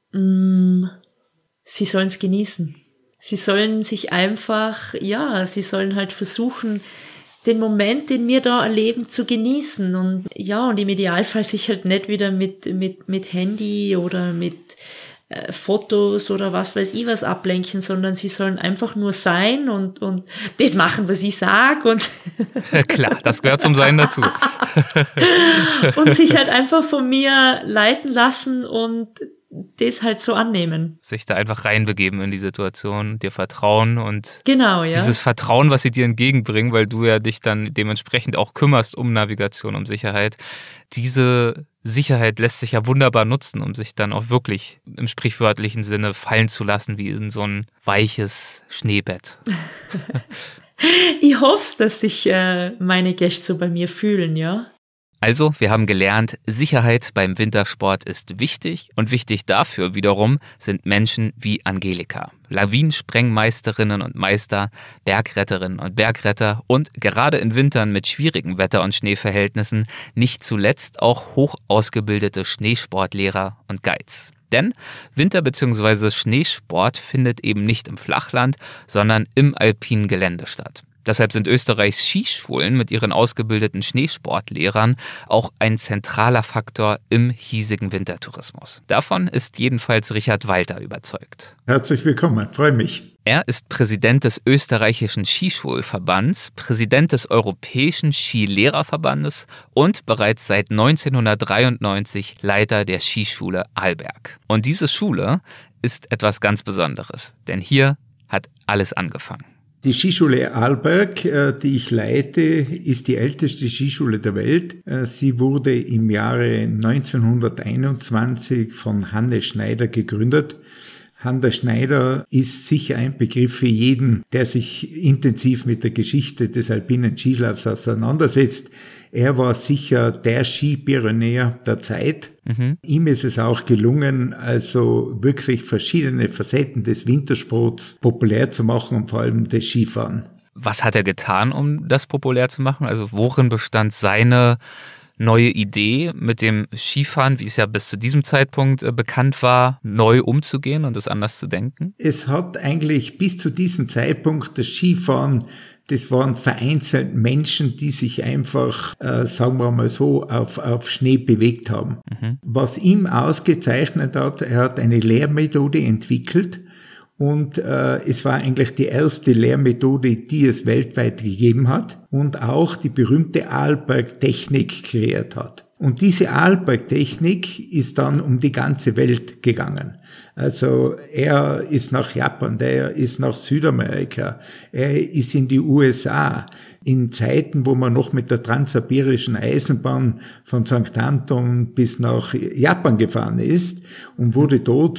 Sie sollen es genießen. Sie sollen sich einfach, sie sollen halt versuchen, den Moment, den wir da erleben, zu genießen. Und im Idealfall sich halt nicht wieder mit Handy oder mit Fotos oder was weiß ich was ablenken, sondern sie sollen einfach nur sein und das machen, was ich sag und klar, das gehört zum Sein dazu. Und sich halt einfach von mir leiten lassen und das halt so annehmen. Sich da einfach reinbegeben in die Situation, dir vertrauen und genau, dieses Vertrauen, was sie dir entgegenbringen, weil du ja dich dann dementsprechend auch kümmerst um Navigation, um Sicherheit. Diese Sicherheit lässt sich ja wunderbar nutzen, um sich dann auch wirklich im sprichwörtlichen Sinne fallen zu lassen, wie in so ein weiches Schneebett. Ich hoffe, dass sich meine Gäste so bei mir fühlen, ja. Also, wir haben gelernt, Sicherheit beim Wintersport ist wichtig und wichtig dafür wiederum sind Menschen wie Angelika. Lawinensprengmeisterinnen und Meister, Bergretterinnen und Bergretter und gerade in Wintern mit schwierigen Wetter- und Schneeverhältnissen nicht zuletzt auch hoch ausgebildete Schneesportlehrer und Guides. Denn Winter- bzw. Schneesport findet eben nicht im Flachland, sondern im alpinen Gelände statt. Deshalb sind Österreichs Skischulen mit ihren ausgebildeten Schneesportlehrern auch ein zentraler Faktor im hiesigen Wintertourismus. Davon ist jedenfalls Richard Walter überzeugt. Herzlich willkommen, freue mich. Er ist Präsident des österreichischen Skischulverbands, Präsident des Europäischen Skilehrerverbandes und bereits seit 1993 Leiter der Skischule Arlberg. Und diese Schule ist etwas ganz Besonderes, denn hier hat alles angefangen. Die Skischule Arlberg, die ich leite, ist die älteste Skischule der Welt. Sie wurde im Jahre 1921 von Hannes Schneider gegründet. Hannes Schneider ist sicher ein Begriff für jeden, der sich intensiv mit der Geschichte des alpinen Skilaufs auseinandersetzt. Er war sicher der Skipionär der Zeit. Ihm ist es auch gelungen, also wirklich verschiedene Facetten des Wintersports populär zu machen und vor allem des Skifahren. Was hat er getan, um das populär zu machen? Also worin bestand seine neue Idee, mit dem Skifahren, wie es ja bis zu diesem Zeitpunkt bekannt war, neu umzugehen und es anders zu denken? Es hat eigentlich bis zu diesem Zeitpunkt das Skifahren, das waren vereinzelt Menschen, die sich einfach, sagen wir mal so, auf Schnee bewegt haben. Was ihm ausgezeichnet hat, er hat eine Lehrmethode entwickelt und es war eigentlich die erste Lehrmethode, die es weltweit gegeben hat und auch die berühmte Arlberg-Technik kreiert hat. Und diese Arlberg-Technik ist dann um die ganze Welt gegangen. Also er ist nach Japan, er ist nach Südamerika, er ist in die USA. In Zeiten, wo man noch mit der transsibirischen Eisenbahn von St. Anton bis nach Japan gefahren ist und wurde dort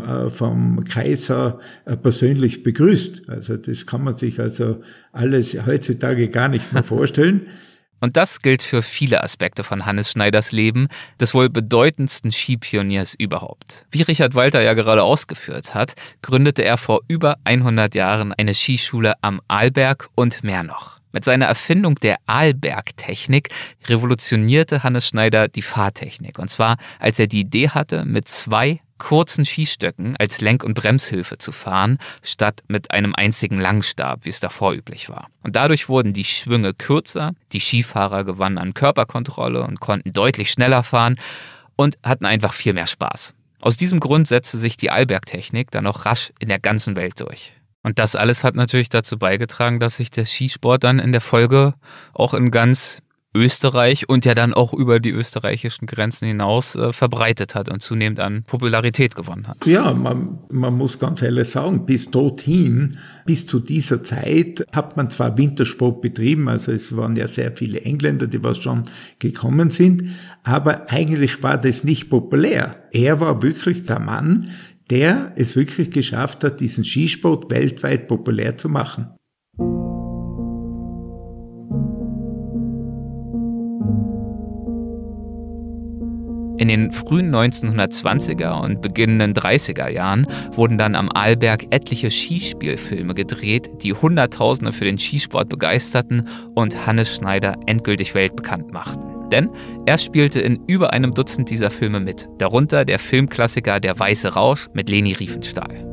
vom Kaiser persönlich begrüßt. Also das kann man sich also alles heutzutage gar nicht mehr vorstellen. Und das gilt für viele Aspekte von Hannes Schneiders Leben, des wohl bedeutendsten Skipioniers überhaupt. Wie Richard Walter ja gerade ausgeführt hat, gründete er vor über 100 Jahren eine Skischule am Arlberg und mehr noch. Mit seiner Erfindung der Arlberg-Technik revolutionierte Hannes Schneider die Fahrtechnik. Und zwar, als er die Idee hatte, mit 2 kurzen Skistöcken als Lenk- und Bremshilfe zu fahren, statt mit einem einzigen Langstab, wie es davor üblich war. Und dadurch wurden die Schwünge kürzer, die Skifahrer gewannen an Körperkontrolle und konnten deutlich schneller fahren und hatten einfach viel mehr Spaß. Aus diesem Grund setzte sich die Arlberg-Technik dann auch rasch in der ganzen Welt durch. Und das alles hat natürlich dazu beigetragen, dass sich der Skisport dann in der Folge auch in ganz Österreich und ja dann auch über die österreichischen Grenzen hinaus verbreitet hat und zunehmend an Popularität gewonnen hat. Ja, man muss ganz ehrlich sagen, bis dorthin, bis zu dieser Zeit hat man zwar Wintersport betrieben, also es waren ja sehr viele Engländer, die was schon gekommen sind, aber eigentlich war das nicht populär. Er war wirklich der Mann, der es wirklich geschafft hat, diesen Skisport weltweit populär zu machen. In den frühen 1920er und beginnenden 30er Jahren wurden dann am Arlberg etliche Skispielfilme gedreht, die Hunderttausende für den Skisport begeisterten und Hannes Schneider endgültig weltbekannt machten. Denn er spielte in über einem Dutzend dieser Filme mit, darunter der Filmklassiker Der Weiße Rausch mit Leni Riefenstahl.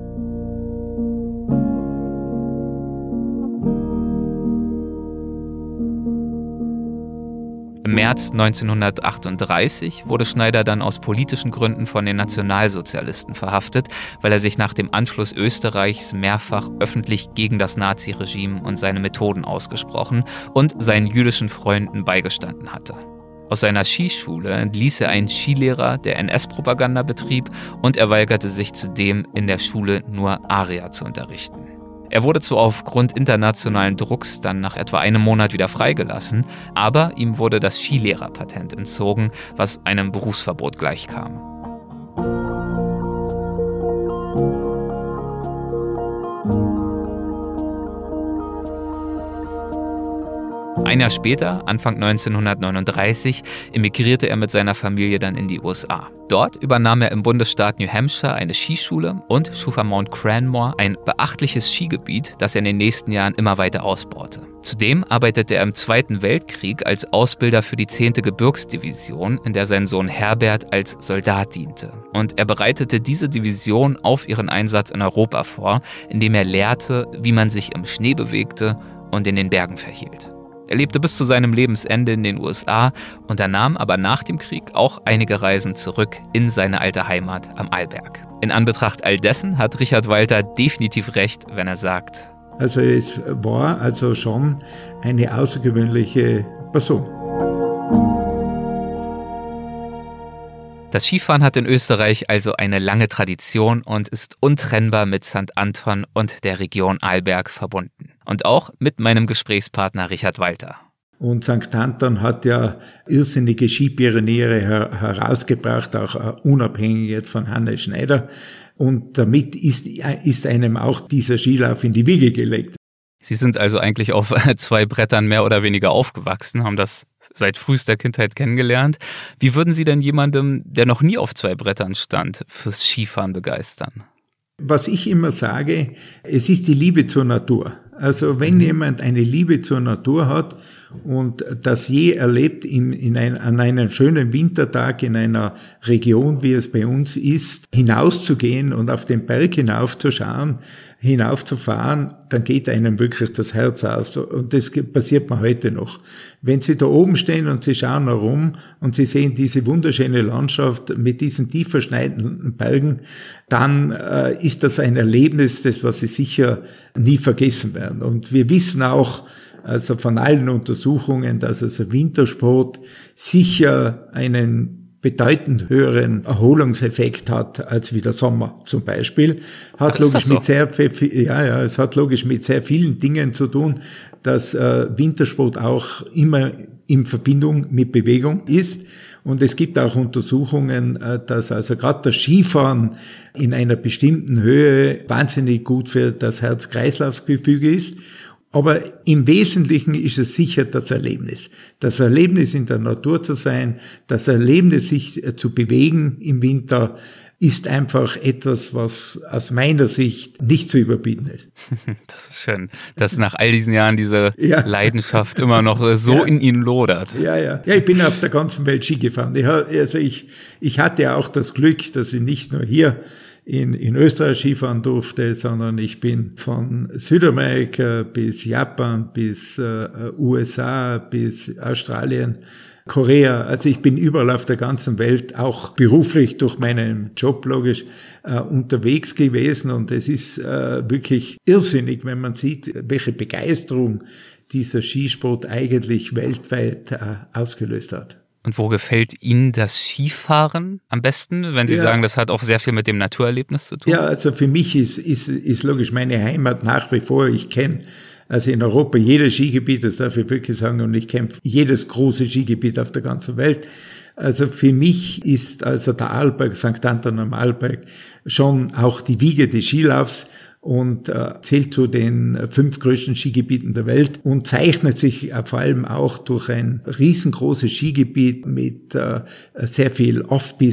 Im März 1938 wurde Schneider dann aus politischen Gründen von den Nationalsozialisten verhaftet, weil er sich nach dem Anschluss Österreichs mehrfach öffentlich gegen das Naziregime und seine Methoden ausgesprochen und seinen jüdischen Freunden beigestanden hatte. Aus seiner Skischule entließ er einen Skilehrer, der NS-Propaganda betrieb, und er weigerte sich zudem, in der Schule nur Aria zu unterrichten. Er wurde zwar aufgrund internationalen Drucks dann nach etwa einem Monat wieder freigelassen, aber ihm wurde das Skilehrerpatent entzogen, was einem Berufsverbot gleichkam. Ein Jahr später, Anfang 1939, emigrierte er mit seiner Familie dann in die USA. Dort übernahm er im Bundesstaat New Hampshire eine Skischule und schuf am Mount Cranmore ein beachtliches Skigebiet, das er in den nächsten Jahren immer weiter ausbaute. Zudem arbeitete er im Zweiten Weltkrieg als Ausbilder für die 10. Gebirgsdivision, in der sein Sohn Herbert als Soldat diente. Und er bereitete diese Division auf ihren Einsatz in Europa vor, indem er lehrte, wie man sich im Schnee bewegte und in den Bergen verhielt. Er lebte bis zu seinem Lebensende in den USA, unternahm aber nach dem Krieg auch einige Reisen zurück in seine alte Heimat am Arlberg. In Anbetracht all dessen hat Richard Walter definitiv recht, wenn er sagt: Also es war also schon eine außergewöhnliche Person. Das Skifahren hat in Österreich also eine lange Tradition und ist untrennbar mit St. Anton und der Region Arlberg verbunden. Und auch mit meinem Gesprächspartner Richard Walter. Und St. Anton hat ja irrsinnige Skipioniere herausgebracht, auch unabhängig jetzt von Hannes Schneider. Und damit ist einem auch dieser Skilauf in die Wiege gelegt. Sie sind also eigentlich auf 2 Brettern mehr oder weniger aufgewachsen, haben das seit frühester Kindheit kennengelernt. Wie würden Sie denn jemandem, der noch nie auf 2 Brettern stand, fürs Skifahren begeistern? Was ich immer sage, es ist die Liebe zur Natur. Also wenn jemand eine Liebe zur Natur hat und das je erlebt an einem schönen Wintertag in einer Region, wie es bei uns ist, hinauszugehen und auf den Berg hinaufzuschauen, hinaufzufahren, dann geht einem wirklich das Herz auf. Und das passiert mir heute noch. Wenn Sie da oben stehen und Sie schauen herum und Sie sehen diese wunderschöne Landschaft mit diesen tief verschneiten Bergen, dann ist das ein Erlebnis, das was Sie sicher nie vergessen werden. Und wir wissen auch, also von allen Untersuchungen, dass also Wintersport sicher einen bedeutend höheren Erholungseffekt hat als wie der Sommer zum Beispiel. Es hat logisch mit sehr vielen Dingen zu tun, dass Wintersport auch immer in Verbindung mit Bewegung ist. Und es gibt auch Untersuchungen, dass also gerade das Skifahren in einer bestimmten Höhe wahnsinnig gut für das Herz-Kreislauf-Gefüge ist. Aber im Wesentlichen ist es sicher das Erlebnis. Das Erlebnis, in der Natur zu sein, das Erlebnis, sich zu bewegen im Winter, ist einfach etwas, was aus meiner Sicht nicht zu überbieten ist. Das ist schön, dass nach all diesen Jahren diese Leidenschaft immer noch so in Ihnen lodert. Ja, ich bin auf der ganzen Welt Ski gefahren. Ich hatte ja auch das Glück, dass ich nicht nur hier in Österreich Skifahren durfte, sondern ich bin von Südamerika bis Japan, bis USA, bis Australien, Korea. Also ich bin überall auf der ganzen Welt, auch beruflich durch meinen Job logisch, unterwegs gewesen. Und es ist wirklich irrsinnig, wenn man sieht, welche Begeisterung dieser Skisport eigentlich weltweit ausgelöst hat. Und wo gefällt Ihnen das Skifahren am besten, wenn Sie sagen, das hat auch sehr viel mit dem Naturerlebnis zu tun? Ja, also für mich ist logisch meine Heimat nach wie vor. Ich kenne also in Europa jedes Skigebiet, das darf ich wirklich sagen, und ich kenne jedes große Skigebiet auf der ganzen Welt. Also für mich ist also der Arlberg, St. Anton am Arlberg, schon auch die Wiege des Skilaufs und zählt zu den 5 größten Skigebieten der Welt und zeichnet sich vor allem auch durch ein riesengroßes Skigebiet mit sehr viel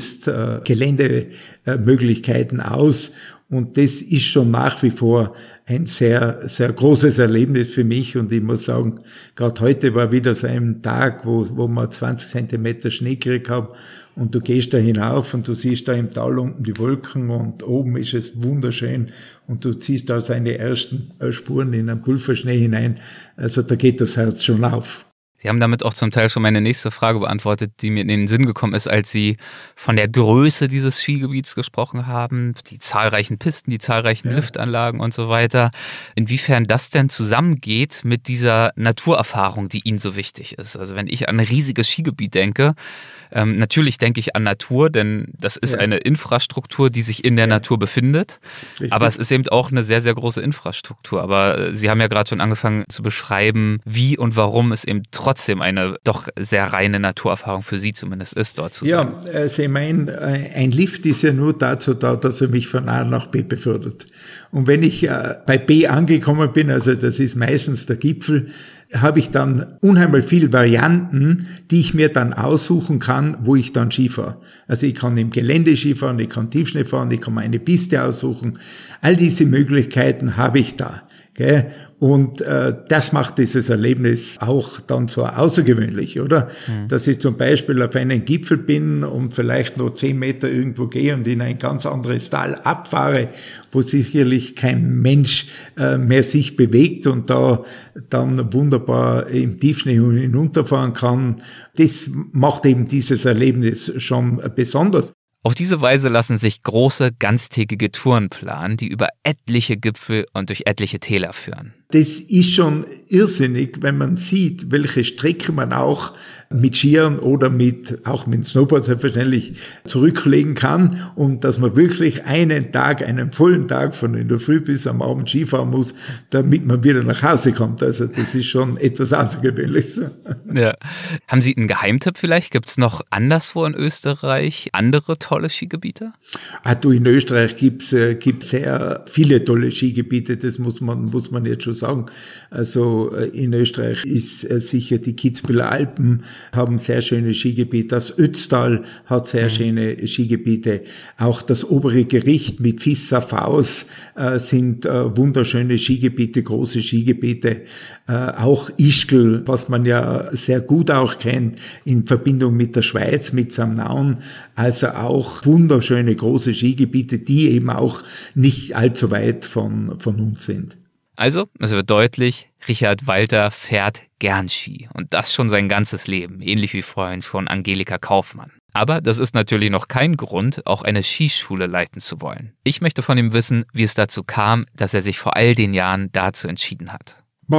Off-Pist-Geländemöglichkeiten aus. Und das ist schon nach wie vor ein sehr, sehr großes Erlebnis für mich. Und ich muss sagen, gerade heute war wieder so ein Tag, wo wir 20 Zentimeter Schnee gekriegt haben. Und du gehst da hinauf und du siehst da im Tal unten die Wolken und oben ist es wunderschön. Und du ziehst da seine ersten Spuren in einen Pulverschnee hinein. Also da geht das Herz schon auf. Sie haben damit auch zum Teil schon meine nächste Frage beantwortet, die mir in den Sinn gekommen ist, als Sie von der Größe dieses Skigebiets gesprochen haben, die zahlreichen Pisten, die zahlreichen Liftanlagen und so weiter. Inwiefern das denn zusammengeht mit dieser Naturerfahrung, die Ihnen so wichtig ist. Also wenn ich an ein riesiges Skigebiet denke, natürlich denke ich an Natur, denn das ist eine Infrastruktur, die sich in der Natur befindet. Richtig. Aber es ist eben auch eine sehr, sehr große Infrastruktur. Aber Sie haben ja gerade schon angefangen zu beschreiben, wie und warum es eben trotzdem eine doch sehr reine Naturerfahrung für Sie zumindest ist, dort zu sein. Ja, also ich meine, ein Lift ist ja nur dazu da, dass er mich von A nach B befördert. Und wenn ich bei B angekommen bin, also das ist meistens der Gipfel, habe ich dann unheimlich viele Varianten, die ich mir dann aussuchen kann, wo ich dann Ski fahre. Also ich kann im Gelände Ski fahren, ich kann Tiefschnee fahren, ich kann mir eine Piste aussuchen. All diese Möglichkeiten habe ich da. Gell? Und das macht dieses Erlebnis auch dann so außergewöhnlich, oder? Dass ich zum Beispiel auf einen Gipfel bin und vielleicht noch 10 Meter irgendwo gehe und in ein ganz anderes Tal abfahre, wo sicherlich kein Mensch mehr sich bewegt und da dann wunderbar im Tiefschnee hinunterfahren kann. Das macht eben dieses Erlebnis schon besonders. Auf diese Weise lassen sich große, ganztägige Touren planen, die über etliche Gipfel und durch etliche Täler führen. Das ist schon irrsinnig, wenn man sieht, welche Strecke man auch mit Skiern oder auch mit Snowboard selbstverständlich zurücklegen kann und dass man wirklich einen vollen Tag von in der Früh bis am Abend Skifahren muss, damit man wieder nach Hause kommt. Also das ist schon etwas Außergewöhnliches. Ja. Haben Sie einen Geheimtipp vielleicht? Gibt es noch anderswo in Österreich andere tolle Skigebiete? In Österreich gibt's sehr viele tolle Skigebiete, das muss man jetzt schon sagen. Also in Österreich ist sicher die Kitzbüheler Alpen haben sehr schöne Skigebiete. Das Ötztal hat sehr schöne Skigebiete. Auch das obere Gericht mit Fissa-Faus sind wunderschöne Skigebiete, große Skigebiete. Auch Ischgl, was man ja sehr gut auch kennt, in Verbindung mit der Schweiz, mit Samnaun. Also auch wunderschöne große Skigebiete, die eben auch nicht allzu weit von uns sind. Also, es wird deutlich, Richard Walter fährt gern Ski und das schon sein ganzes Leben, ähnlich wie vorhin schon Angelika Kaufmann. Aber das ist natürlich noch kein Grund, auch eine Skischule leiten zu wollen. Ich möchte von ihm wissen, wie es dazu kam, dass er sich vor all den Jahren dazu entschieden hat.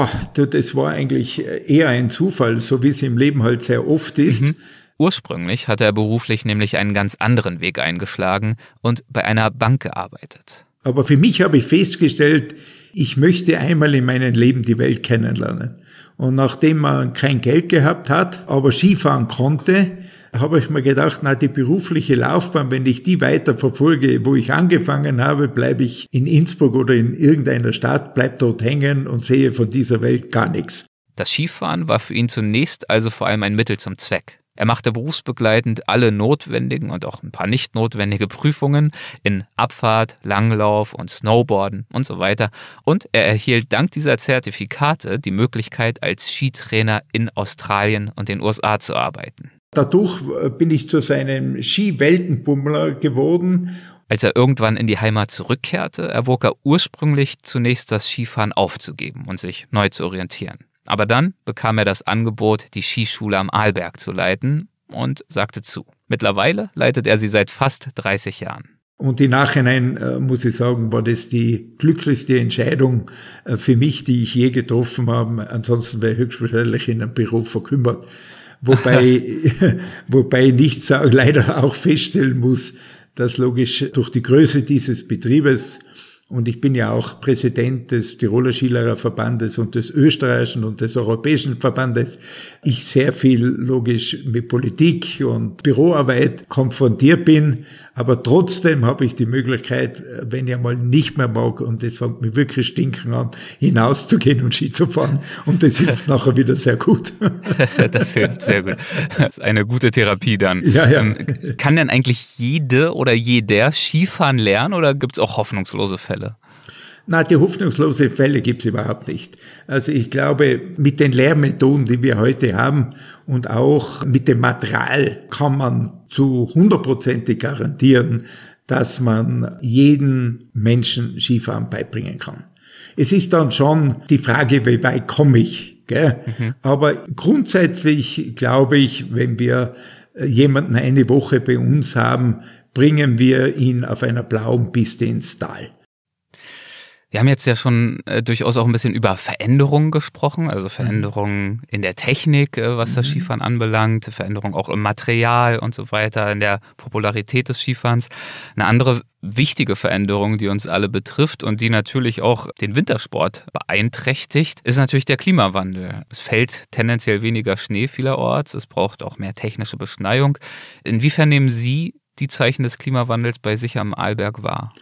Das war eigentlich eher ein Zufall, so wie es im Leben halt sehr oft ist. Ursprünglich hatte er beruflich nämlich einen ganz anderen Weg eingeschlagen und bei einer Bank gearbeitet. Aber für mich habe ich festgestellt, ich möchte einmal in meinem Leben die Welt kennenlernen. Und nachdem man kein Geld gehabt hat, aber Skifahren konnte, habe ich mir gedacht, die berufliche Laufbahn, wenn ich die weiter verfolge, wo ich angefangen habe, bleibe ich in Innsbruck oder in irgendeiner Stadt, bleib dort hängen und sehe von dieser Welt gar nichts. Das Skifahren war für ihn zunächst also vor allem ein Mittel zum Zweck. Er machte berufsbegleitend alle notwendigen und auch ein paar nicht notwendige Prüfungen in Abfahrt, Langlauf und Snowboarden und so weiter. Und er erhielt dank dieser Zertifikate die Möglichkeit, als Skitrainer in Australien und den USA zu arbeiten. Dadurch bin ich zu seinem Ski-Weltenbummler geworden. Als er irgendwann in die Heimat zurückkehrte, erwog er ursprünglich zunächst das Skifahren aufzugeben und sich neu zu orientieren. Aber dann bekam er das Angebot, die Skischule am Arlberg zu leiten und sagte zu. Mittlerweile leitet er sie seit fast 30 Jahren. Und im Nachhinein, muss ich sagen, war das die glücklichste Entscheidung für mich, die ich je getroffen habe. Ansonsten wäre ich höchstwahrscheinlich in einem Beruf verkümmert. Wobei ich nicht leider auch feststellen muss, dass logisch durch die Größe dieses Betriebes, und ich bin ja auch Präsident des Tiroler Skilehrerverbandes und des österreichischen und des europäischen Verbandes, ich sehr viel logisch mit Politik und Büroarbeit konfrontiert bin. Aber trotzdem habe ich die Möglichkeit, wenn ich einmal nicht mehr mag, und das fängt mir wirklich stinken an, hinauszugehen und Ski zu fahren. Und das hilft nachher wieder sehr gut. Das hilft sehr gut. Das ist eine gute Therapie dann. Ja. Kann denn eigentlich jede oder jeder Skifahren lernen oder gibt es auch hoffnungslose Fälle? Die hoffnungslose Fälle gibt's überhaupt nicht. Also ich glaube, mit den Lehrmethoden, die wir heute haben und auch mit dem Material kann man zu 100% garantieren, dass man jeden Menschen Skifahren beibringen kann. Es ist dann schon die Frage, wie weit komme ich, gell? Aber grundsätzlich glaube ich, wenn wir jemanden eine Woche bei uns haben, bringen wir ihn auf einer blauen Piste ins Tal. Wir haben jetzt ja schon durchaus auch ein bisschen über Veränderungen gesprochen, also Veränderungen in der Technik, was das Skifahren anbelangt, Veränderungen auch im Material und so weiter, in der Popularität des Skifahrens. Eine andere wichtige Veränderung, die uns alle betrifft und die natürlich auch den Wintersport beeinträchtigt, ist natürlich der Klimawandel. Es fällt tendenziell weniger Schnee vielerorts, es braucht auch mehr technische Beschneiung. Inwiefern nehmen Sie die Zeichen des Klimawandels bei sich am Arlberg wahr?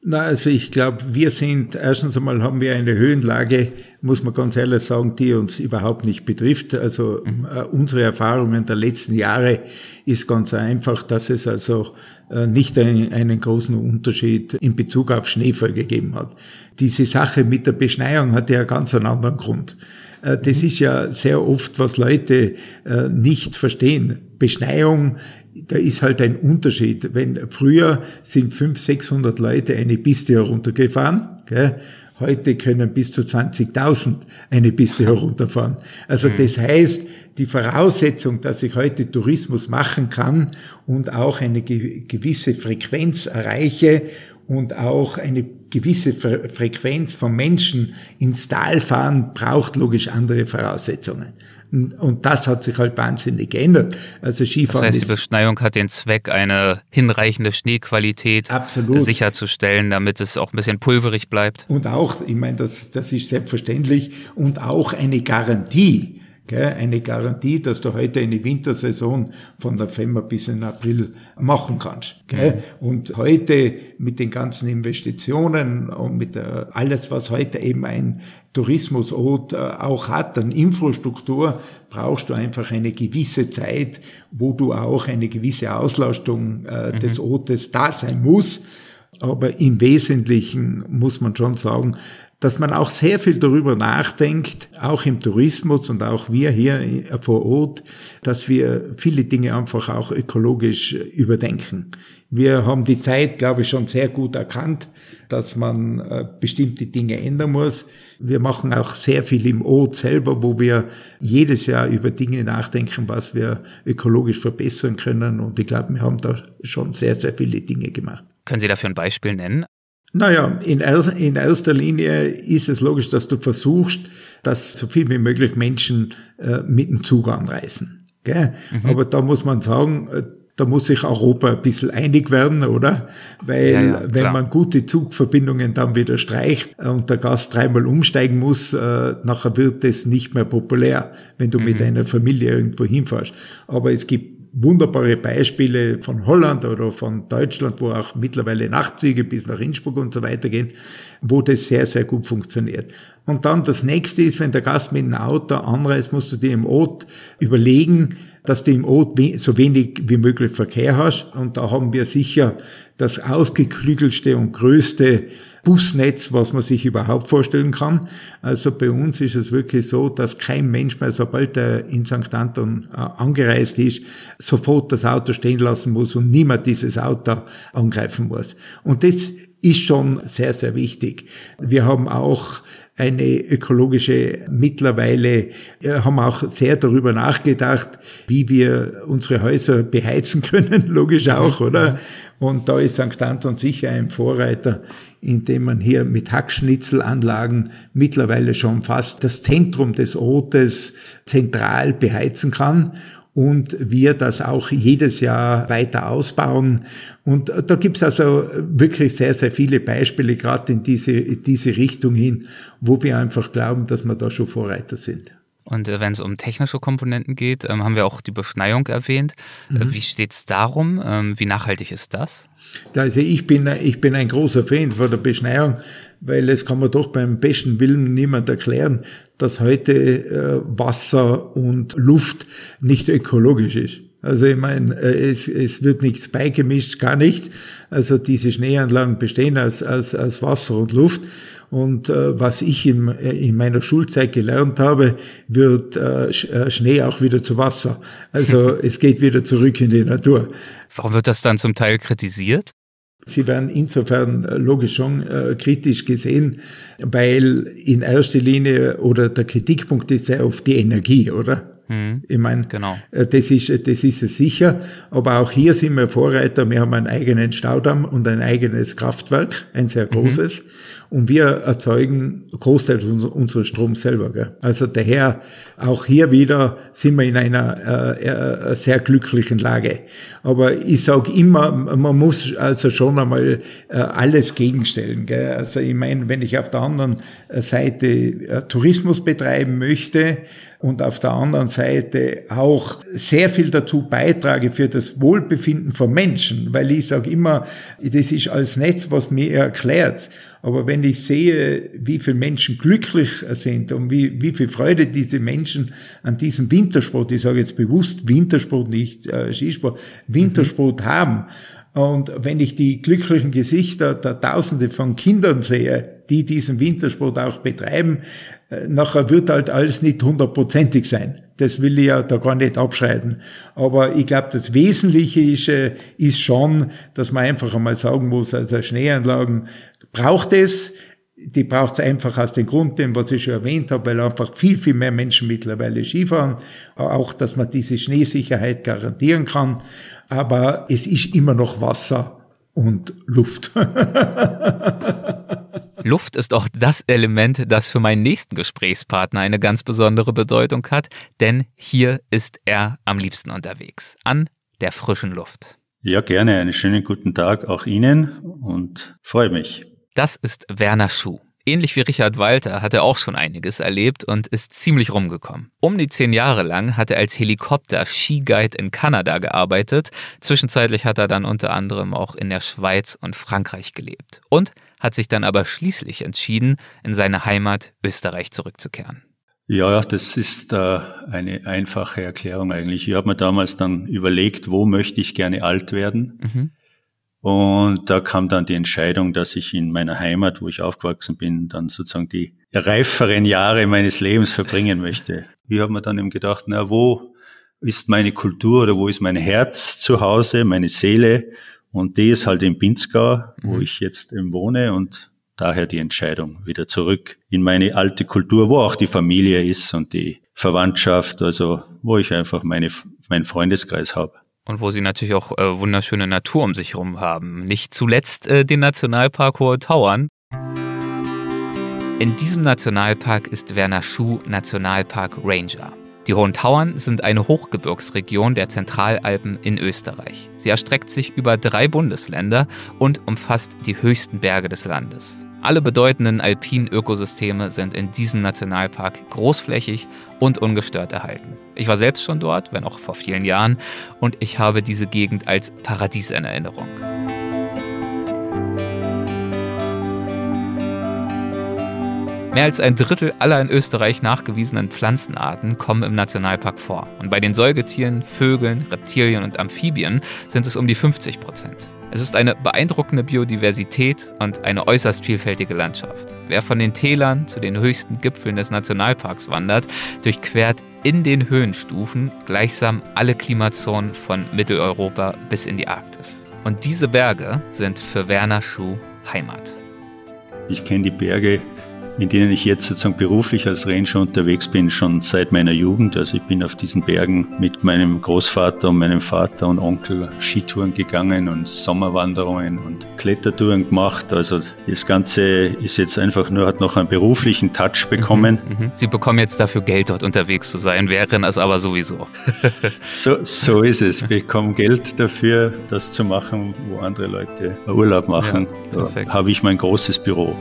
Na, also ich glaube, erstens einmal haben wir eine Höhenlage, muss man ganz ehrlich sagen, die uns überhaupt nicht betrifft. Also unsere Erfahrungen der letzten Jahre ist ganz einfach, dass es also nicht einen großen Unterschied in Bezug auf Schneefall gegeben hat. Diese Sache mit der Beschneiung hat ja ganz einen anderen Grund. Das ist ja sehr oft, was Leute nicht verstehen. Beschneiung, da ist halt ein Unterschied. Wenn früher sind 500, 600 Leute eine Piste heruntergefahren, gell? Heute können bis zu 20.000 eine Piste herunterfahren. Also das heißt, die Voraussetzung, dass ich heute Tourismus machen kann und auch eine gewisse Frequenz erreiche und auch eine gewisse Frequenz von Menschen ins Tal fahren, braucht logisch andere Voraussetzungen. Und das hat sich halt wahnsinnig geändert. Also Skifahren. Das heißt, die Beschneiung hat den Zweck, eine hinreichende Schneequalität sicherzustellen, damit es auch ein bisschen pulverig bleibt. Und auch, ich meine, das ist selbstverständlich, und auch eine Garantie. Eine Garantie, dass du heute eine Wintersaison von November bis in April machen kannst. Und heute mit den ganzen Investitionen und mit alles, was heute eben ein Tourismusort auch hat, an Infrastruktur, brauchst du einfach eine gewisse Zeit, wo du auch eine gewisse Auslastung des Ortes da sein muss. Aber im Wesentlichen muss man schon sagen, dass man auch sehr viel darüber nachdenkt, auch im Tourismus und auch wir hier vor Ort, dass wir viele Dinge einfach auch ökologisch überdenken. Wir haben die Zeit, glaube ich, schon sehr gut erkannt, dass man bestimmte Dinge ändern muss. Wir machen auch sehr viel im Ort selber, wo wir jedes Jahr über Dinge nachdenken, was wir ökologisch verbessern können. Und ich glaube, wir haben da schon sehr, sehr viele Dinge gemacht. Können Sie dafür ein Beispiel nennen? Naja, in erster Linie ist es logisch, dass du versuchst, dass so viel wie möglich Menschen mit dem Zug anreisen. Gell? Aber da muss man sagen, da muss sich Europa ein bisschen einig werden, oder? Weil wenn man gute Zugverbindungen dann wieder streicht und der Gast dreimal umsteigen muss, nachher wird das nicht mehr populär, wenn du mit einer Familie irgendwo hinfährst. Aber es gibt wunderbare Beispiele von Holland oder von Deutschland, wo auch mittlerweile Nachtzüge bis nach Innsbruck und so weiter gehen, wo das sehr, sehr gut funktioniert. Und dann das nächste ist, wenn der Gast mit dem Auto anreist, musst du dir im Ort überlegen, dass du im Ort so wenig wie möglich Verkehr hast. Und da haben wir sicher das ausgeklügelste und größte Busnetz, was man sich überhaupt vorstellen kann. Also bei uns ist es wirklich so, dass kein Mensch mehr, sobald er in St. Anton angereist ist, sofort das Auto stehen lassen muss und niemand dieses Auto angreifen muss. Und das ist schon sehr, sehr wichtig. Wir haben auch eine ökologische, mittlerweile haben auch sehr darüber nachgedacht, wie wir unsere Häuser beheizen können, logisch auch, oder? Und da ist St. Anton sicher ein Vorreiter, indem man hier mit Hackschnitzelanlagen mittlerweile schon fast das Zentrum des Ortes zentral beheizen kann. Und wir das auch jedes Jahr weiter ausbauen. Und da gibt's also wirklich sehr, sehr viele Beispiele, gerade in diese Richtung hin, wo wir einfach glauben, dass wir da schon Vorreiter sind. Und wenn es um technische Komponenten geht, haben wir auch die Beschneiung erwähnt. Wie steht's darum? Wie nachhaltig ist das? Also ich bin ein großer Fan von der Beschneiung, weil es kann man doch beim besten Willen niemand erklären, dass heute Wasser und Luft nicht ökologisch ist. Also ich meine, es wird nichts beigemischt, gar nichts. Also diese Schneeanlagen bestehen aus Wasser und Luft. Und was ich in meiner Schulzeit gelernt habe, wird Schnee auch wieder zu Wasser. Also es geht wieder zurück in die Natur. Warum wird das dann zum Teil kritisiert? Sie werden insofern logisch schon kritisch gesehen, weil in erster Linie oder der Kritikpunkt ist sehr oft die Energie, oder? Ich meine, genau. Das ist es sicher, aber auch hier sind wir Vorreiter. Wir haben einen eigenen Staudamm und ein eigenes Kraftwerk, ein sehr großes, und wir erzeugen Großteil unseres Stroms selber. Gell? Also daher, auch hier wieder sind wir in einer sehr glücklichen Lage. Aber ich sage immer, man muss also schon einmal alles gegenstellen. Gell? Also ich meine, wenn ich auf der anderen Seite Tourismus betreiben möchte, und auf der anderen Seite auch sehr viel dazu beitrage für das Wohlbefinden von Menschen, weil ich sage immer, das ist alles Netz, was mir erklärt. Aber wenn ich sehe, wie viele Menschen glücklich sind und wie viel Freude diese Menschen an diesem Wintersport, ich sage jetzt bewusst Wintersport, nicht Skisport, Wintersport haben. Und wenn ich die glücklichen Gesichter der Tausende von Kindern sehe, die diesen Wintersport auch betreiben, nachher wird halt alles nicht 100%ig sein. Das will ich ja da gar nicht abschreiten. Aber ich glaube, das Wesentliche ist schon, dass man einfach einmal sagen muss, also Schneeanlagen braucht es. Die braucht es einfach aus dem Grund, was ich schon erwähnt habe, weil einfach viel, viel mehr Menschen mittlerweile Skifahren. Auch, dass man diese Schneesicherheit garantieren kann. Aber es ist immer noch Wasser und Luft. Luft ist auch das Element, das für meinen nächsten Gesprächspartner eine ganz besondere Bedeutung hat, denn hier ist er am liebsten unterwegs, an der frischen Luft. Ja, gerne. Einen schönen guten Tag auch Ihnen und freue mich. Das ist Werner Schuh. Ähnlich wie Richard Walter hat er auch schon einiges erlebt und ist ziemlich rumgekommen. Um die 10 Jahre lang hat er als Helikopter-Skiguide in Kanada gearbeitet. Zwischenzeitlich hat er dann unter anderem auch in der Schweiz und Frankreich gelebt. Und hat sich dann aber schließlich entschieden, in seine Heimat Österreich zurückzukehren. Ja, das ist eine einfache Erklärung eigentlich. Ich habe mir damals dann überlegt, wo möchte ich gerne alt werden? Mhm. Und da kam dann die Entscheidung, dass ich in meiner Heimat, wo ich aufgewachsen bin, dann sozusagen die reiferen Jahre meines Lebens verbringen möchte. Ich habe mir dann eben gedacht, wo ist meine Kultur oder wo ist mein Herz zu Hause, meine Seele? Und die ist halt in Pinzgau, wo ich jetzt eben wohne und daher die Entscheidung wieder zurück in meine alte Kultur, wo auch die Familie ist und die Verwandtschaft, also wo ich einfach meinen Freundeskreis habe. Und wo sie natürlich auch wunderschöne Natur um sich herum haben. Nicht zuletzt den Nationalpark Hohe Tauern. In diesem Nationalpark ist Werner Schuh Nationalpark Ranger. Die Hohen Tauern sind eine Hochgebirgsregion der Zentralalpen in Österreich. Sie erstreckt sich über 3 Bundesländer und umfasst die höchsten Berge des Landes. Alle bedeutenden alpinen Ökosysteme sind in diesem Nationalpark großflächig und ungestört erhalten. Ich war selbst schon dort, wenn auch vor vielen Jahren, und ich habe diese Gegend als Paradies in Erinnerung. Mehr als ein Drittel aller in Österreich nachgewiesenen Pflanzenarten kommen im Nationalpark vor. Und bei den Säugetieren, Vögeln, Reptilien und Amphibien sind es um die 50%. Es ist eine beeindruckende Biodiversität und eine äußerst vielfältige Landschaft. Wer von den Tälern zu den höchsten Gipfeln des Nationalparks wandert, durchquert in den Höhenstufen gleichsam alle Klimazonen von Mitteleuropa bis in die Arktis. Und diese Berge sind für Werner Schuh Heimat. Ich kenne die Berge, in denen ich jetzt sozusagen beruflich als Ranger unterwegs bin, schon seit meiner Jugend. Also ich bin auf diesen Bergen mit meinem Großvater und meinem Vater und Onkel Skitouren gegangen und Sommerwanderungen und Klettertouren gemacht. Also das Ganze ist jetzt einfach nur, hat noch einen beruflichen Touch bekommen. Sie bekommen jetzt dafür Geld, dort unterwegs zu sein, wären es aber sowieso. So ist es. Wir bekommen Geld dafür, das zu machen, wo andere Leute Urlaub machen. Ja, da habe ich mein großes Büro.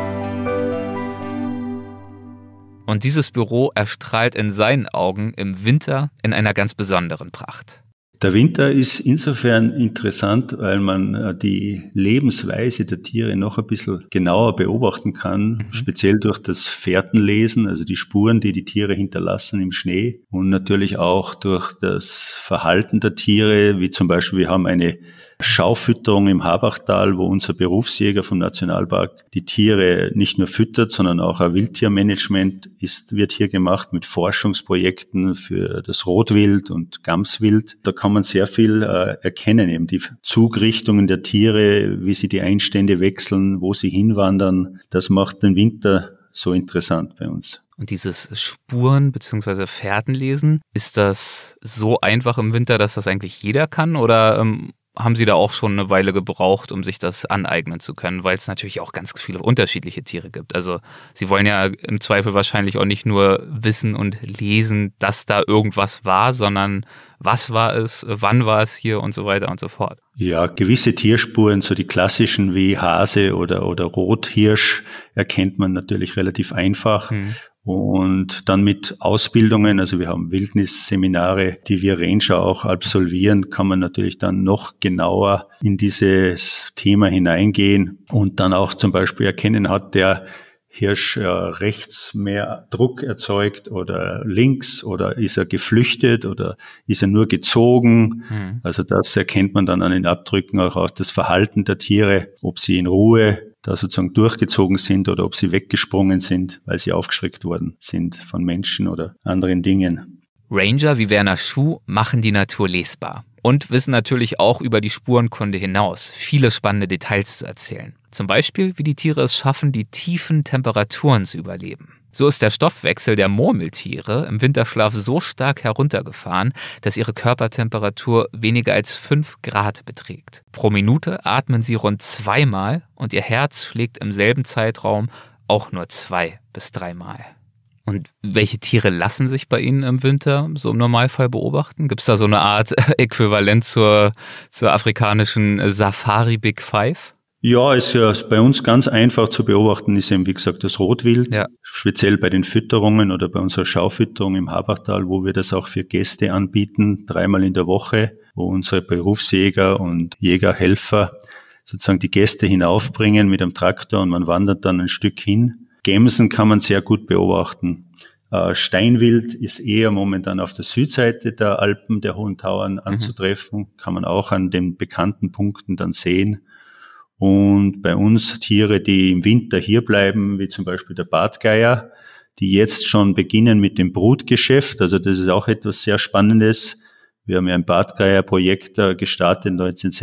Und dieses Büro erstrahlt in seinen Augen im Winter in einer ganz besonderen Pracht. Der Winter ist insofern interessant, weil man die Lebensweise der Tiere noch ein bisschen genauer beobachten kann, speziell durch das Fährtenlesen, also die Spuren, die die Tiere hinterlassen im Schnee und natürlich auch durch das Verhalten der Tiere, wie zum Beispiel wir haben eine Schaufütterung im Habachtal, wo unser Berufsjäger vom Nationalpark die Tiere nicht nur füttert, sondern auch ein Wildtiermanagement wird hier gemacht mit Forschungsprojekten für das Rotwild und Gamswild. Da kann man sehr viel erkennen, eben die Zugrichtungen der Tiere, wie sie die Einstände wechseln, wo sie hinwandern. Das macht den Winter so interessant bei uns. Und dieses Spuren- bzw. Fährtenlesen, ist das so einfach im Winter, dass das eigentlich jeder kann, oder haben Sie da auch schon eine Weile gebraucht, um sich das aneignen zu können, weil es natürlich auch ganz viele unterschiedliche Tiere gibt. Also Sie wollen ja im Zweifel wahrscheinlich auch nicht nur wissen und lesen, dass da irgendwas war, sondern was war es, wann war es hier und so weiter und so fort. Ja, gewisse Tierspuren, so die klassischen wie Hase oder Rothirsch, erkennt man natürlich relativ einfach. Und dann mit Ausbildungen, also wir haben Wildnisseminare, die wir Ranger auch absolvieren, kann man natürlich dann noch genauer in dieses Thema hineingehen und dann auch zum Beispiel erkennen, hat der Hirsch rechts mehr Druck erzeugt oder links, oder ist er geflüchtet oder ist er nur gezogen? Also das erkennt man dann an den Abdrücken, auch das Verhalten der Tiere, ob sie in Ruhe da sozusagen durchgezogen sind oder ob sie weggesprungen sind, weil sie aufgeschreckt worden sind von Menschen oder anderen Dingen. Ranger wie Werner Schuh machen die Natur lesbar und wissen natürlich auch über die Spurenkunde hinaus viele spannende Details zu erzählen. Zum Beispiel, wie die Tiere es schaffen, die tiefen Temperaturen zu überleben. So ist der Stoffwechsel der Murmeltiere im Winterschlaf so stark heruntergefahren, dass ihre Körpertemperatur weniger als 5 Grad beträgt. Pro Minute atmen sie rund 2-mal und ihr Herz schlägt im selben Zeitraum auch nur 2 bis 3-mal. Und welche Tiere lassen sich bei Ihnen im Winter so im Normalfall beobachten? Gibt es da so eine Art Äquivalent zur afrikanischen Safari Big Five? Ja, ist ja bei uns ganz einfach zu beobachten, ist eben, wie gesagt, das Rotwild, speziell bei den Fütterungen oder bei unserer Schaufütterung im Habachtal, wo wir das auch für Gäste anbieten, 3-mal in der Woche, wo unsere Berufsjäger und Jägerhelfer sozusagen die Gäste hinaufbringen mit einem Traktor und man wandert dann ein Stück hin. Gämsen kann man sehr gut beobachten. Steinwild ist eher momentan auf der Südseite der Alpen, der Hohen Tauern anzutreffen, kann man auch an den bekannten Punkten dann sehen. Und bei uns Tiere, die im Winter hier bleiben, wie zum Beispiel der Bartgeier, die jetzt schon beginnen mit dem Brutgeschäft. Also das ist auch etwas sehr Spannendes. Wir haben ja ein Bartgeier-Projekt gestartet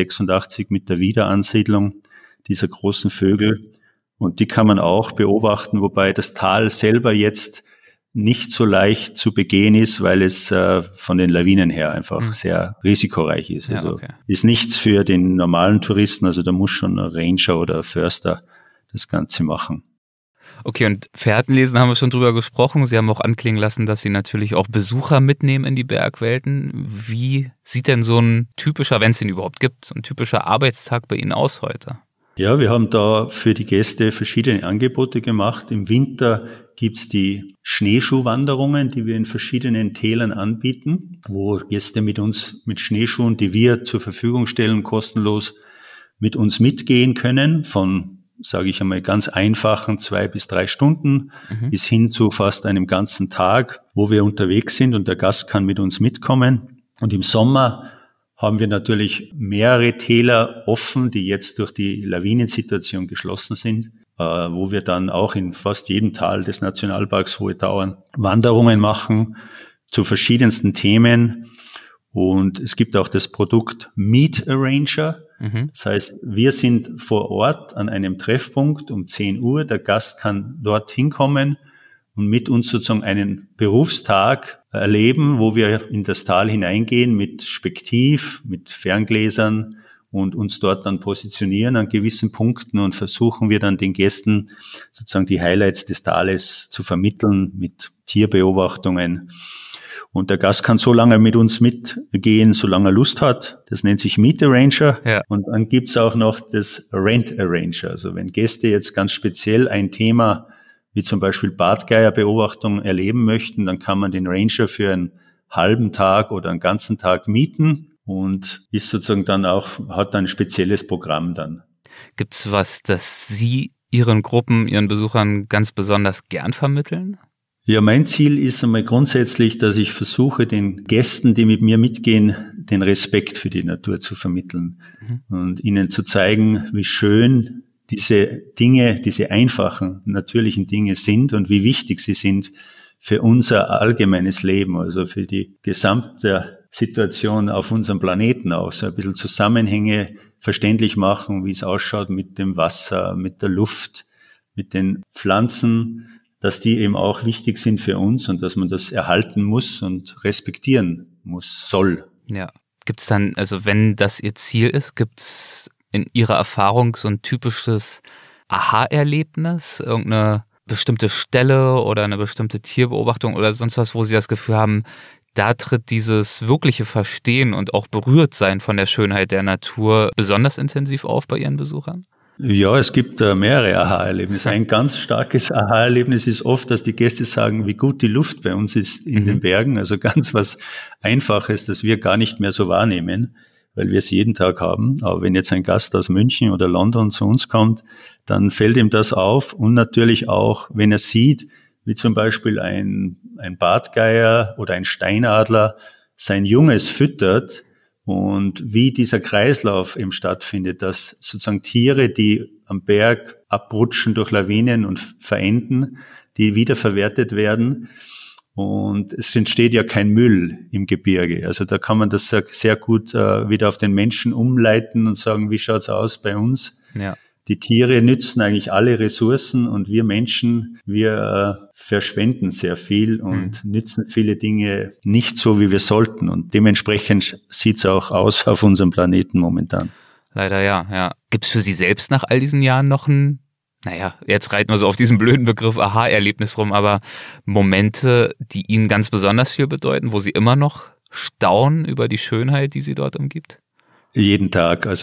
1986 mit der Wiederansiedlung dieser großen Vögel. Und die kann man auch beobachten, wobei das Tal selber jetzt nicht so leicht zu begehen ist, weil es von den Lawinen her einfach sehr risikoreich ist. Also ist nichts für den normalen Touristen, also da muss schon ein Ranger oder ein Förster das Ganze machen. Okay, und Fährtenlesen haben wir schon drüber gesprochen. Sie haben auch anklingen lassen, dass Sie natürlich auch Besucher mitnehmen in die Bergwelten. Wie sieht denn so ein typischer, wenn es ihn überhaupt gibt, so ein typischer Arbeitstag bei Ihnen aus heute? Ja, wir haben da für die Gäste verschiedene Angebote gemacht. Im Winter gibt's die Schneeschuhwanderungen, die wir in verschiedenen Tälern anbieten, wo Gäste mit uns mit Schneeschuhen, die wir zur Verfügung stellen, kostenlos mit uns mitgehen können, von, sage ich einmal, ganz einfachen 2 bis 3 Stunden bis hin zu fast einem ganzen Tag, wo wir unterwegs sind und der Gast kann mit uns mitkommen. Und im Sommer haben wir natürlich mehrere Täler offen, die jetzt durch die Lawinensituation geschlossen sind, wo wir dann auch in fast jedem Tal des Nationalparks Hohe Tauern Wanderungen machen zu verschiedensten Themen. Und es gibt auch das Produkt Meet a Ranger. Das heißt, wir sind vor Ort an einem Treffpunkt um 10 Uhr. Der Gast kann dorthin kommen und mit uns sozusagen einen Berufstag erleben, wo wir in das Tal hineingehen mit Spektiv, mit Ferngläsern und uns dort dann positionieren an gewissen Punkten und versuchen wir dann den Gästen sozusagen die Highlights des Tales zu vermitteln mit Tierbeobachtungen. Und der Gast kann so lange mit uns mitgehen, solange er Lust hat. Das nennt sich Meet a Ranger. Ja. Und dann gibt's auch noch das Rent a Ranger. Also wenn Gäste jetzt ganz speziell ein Thema wie zum Beispiel Bartgeierbeobachtung erleben möchten, dann kann man den Ranger für einen halben Tag oder einen ganzen Tag mieten und ist sozusagen dann auch, hat ein spezielles Programm dann. Gibt's was, das Sie Ihren Gruppen, Ihren Besuchern ganz besonders gern vermitteln? Ja, mein Ziel ist einmal grundsätzlich, dass ich versuche, den Gästen, die mit mir mitgehen, den Respekt für die Natur zu vermitteln und ihnen zu zeigen, wie schön diese Dinge, diese einfachen, natürlichen Dinge sind und wie wichtig sie sind für unser allgemeines Leben, also für die gesamte Situation auf unserem Planeten auch, so ein bisschen Zusammenhänge verständlich machen, wie es ausschaut mit dem Wasser, mit der Luft, mit den Pflanzen, dass die eben auch wichtig sind für uns und dass man das erhalten muss und respektieren muss, soll. Ja. Gibt's dann, also wenn das Ihr Ziel ist, gibt's in Ihrer Erfahrung so ein typisches Aha-Erlebnis, irgendeine bestimmte Stelle oder eine bestimmte Tierbeobachtung oder sonst was, wo Sie das Gefühl haben, da tritt dieses wirkliche Verstehen und auch Berührtsein von der Schönheit der Natur besonders intensiv auf bei Ihren Besuchern? Ja, es gibt mehrere Aha-Erlebnisse. Ein ganz starkes Aha-Erlebnis ist oft, dass die Gäste sagen, wie gut die Luft bei uns ist in den Bergen. Also ganz was Einfaches, das wir gar nicht mehr so wahrnehmen, weil wir es jeden Tag haben. Aber wenn jetzt ein Gast aus München oder London zu uns kommt, dann fällt ihm das auf. Und natürlich auch, wenn er sieht, wie zum Beispiel ein Bartgeier oder ein Steinadler sein Junges füttert, und wie dieser Kreislauf eben stattfindet, dass sozusagen Tiere, die am Berg abrutschen durch Lawinen und verenden, die wiederverwertet werden. Und es entsteht ja kein Müll im Gebirge. Also da kann man das sehr gut wieder auf den Menschen umleiten und sagen, wie schaut's aus bei uns? Ja. Die Tiere nützen eigentlich alle Ressourcen und wir Menschen, wir verschwenden sehr viel und nützen viele Dinge nicht so, wie wir sollten. Und dementsprechend sieht's auch aus auf unserem Planeten momentan. Leider ja. Gibt's für Sie selbst nach all diesen Jahren noch jetzt reiten wir so auf diesen blöden Begriff Aha-Erlebnis rum, aber Momente, die Ihnen ganz besonders viel bedeuten, wo Sie immer noch staunen über die Schönheit, die Sie dort umgibt? Jeden Tag. Also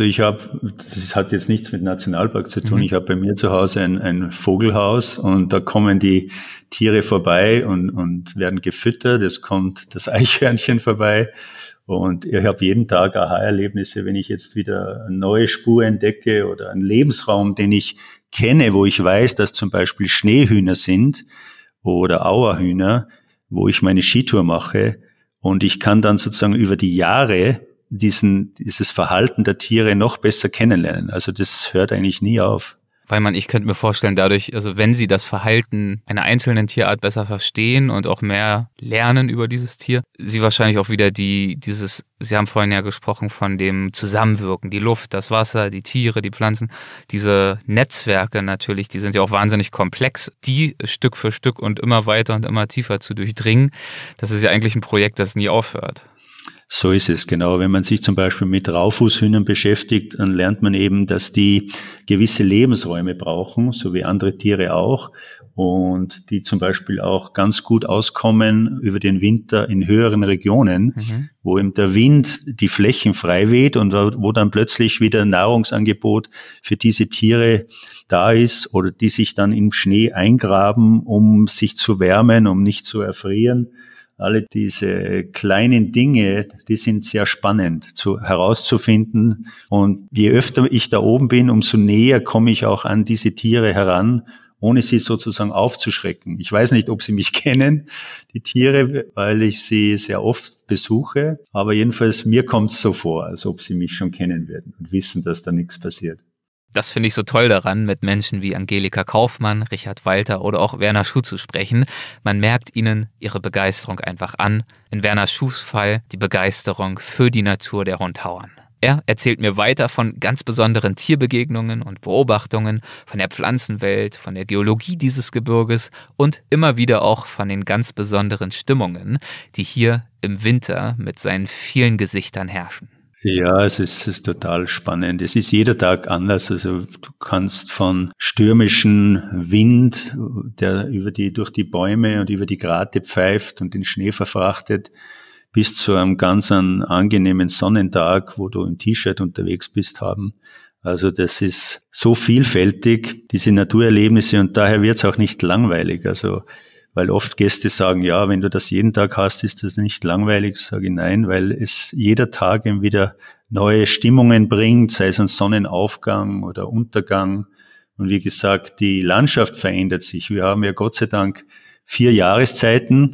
das hat jetzt nichts mit Nationalpark zu tun. Ich habe bei mir zu Hause ein Vogelhaus und da kommen die Tiere vorbei und werden gefüttert. Es kommt das Eichhörnchen vorbei und ich habe jeden Tag Aha-Erlebnisse, wenn ich jetzt wieder eine neue Spur entdecke oder einen Lebensraum, den ich kenne, wo ich weiß, dass zum Beispiel Schneehühner sind oder Auerhühner, wo ich meine Skitour mache und ich kann dann sozusagen über die Jahre dieses Verhalten der Tiere noch besser kennenlernen. Also das hört eigentlich nie auf. Weil ich könnte mir vorstellen, dadurch, also wenn Sie das Verhalten einer einzelnen Tierart besser verstehen und auch mehr lernen über dieses Tier, Sie wahrscheinlich auch wieder Sie haben vorhin ja gesprochen von dem Zusammenwirken, die Luft, das Wasser, die Tiere, die Pflanzen, diese Netzwerke natürlich, die sind ja auch wahnsinnig komplex, die Stück für Stück und immer weiter und immer tiefer zu durchdringen. Das ist ja eigentlich ein Projekt, das nie aufhört. So ist es, genau. Wenn man sich zum Beispiel mit Raufußhühnern beschäftigt, dann lernt man eben, dass die gewisse Lebensräume brauchen, so wie andere Tiere auch, und die zum Beispiel auch ganz gut auskommen über den Winter in höheren Regionen, wo eben der Wind die Flächen frei weht und wo dann plötzlich wieder Nahrungsangebot für diese Tiere da ist oder die sich dann im Schnee eingraben, um sich zu wärmen, um nicht zu erfrieren. Alle diese kleinen Dinge, die sind sehr spannend herauszufinden. Und je öfter ich da oben bin, umso näher komme ich auch an diese Tiere heran, ohne sie sozusagen aufzuschrecken. Ich weiß nicht, ob sie mich kennen, die Tiere, weil ich sie sehr oft besuche. Aber jedenfalls, mir kommt es so vor, als ob sie mich schon kennen würden und wissen, dass da nichts passiert. Das finde ich so toll daran, mit Menschen wie Angelika Kaufmann, Richard Walter oder auch Werner Schuh zu sprechen. Man merkt ihnen ihre Begeisterung einfach an. In Werner Schuhs Fall die Begeisterung für die Natur der Rundhauern. Er erzählt mir weiter von ganz besonderen Tierbegegnungen und Beobachtungen, von der Pflanzenwelt, von der Geologie dieses Gebirges und immer wieder auch von den ganz besonderen Stimmungen, die hier im Winter mit seinen vielen Gesichtern herrschen. Ja, es ist total spannend. Es ist jeder Tag anders. Also du kannst von stürmischen Wind, der durch die Bäume und über die Grate pfeift und den Schnee verfrachtet, bis zu einem ganz angenehmen Sonnentag, wo du im T-Shirt unterwegs bist, haben. Also das ist so vielfältig, diese Naturerlebnisse, und daher wird es auch nicht langweilig. Also weil oft Gäste sagen, ja, wenn du das jeden Tag hast, ist das nicht langweilig. Sage ich nein, weil es jeder Tag eben wieder neue Stimmungen bringt, sei es ein Sonnenaufgang oder Untergang. Und wie gesagt, die Landschaft verändert sich. Wir haben ja Gott sei Dank 4 Jahreszeiten,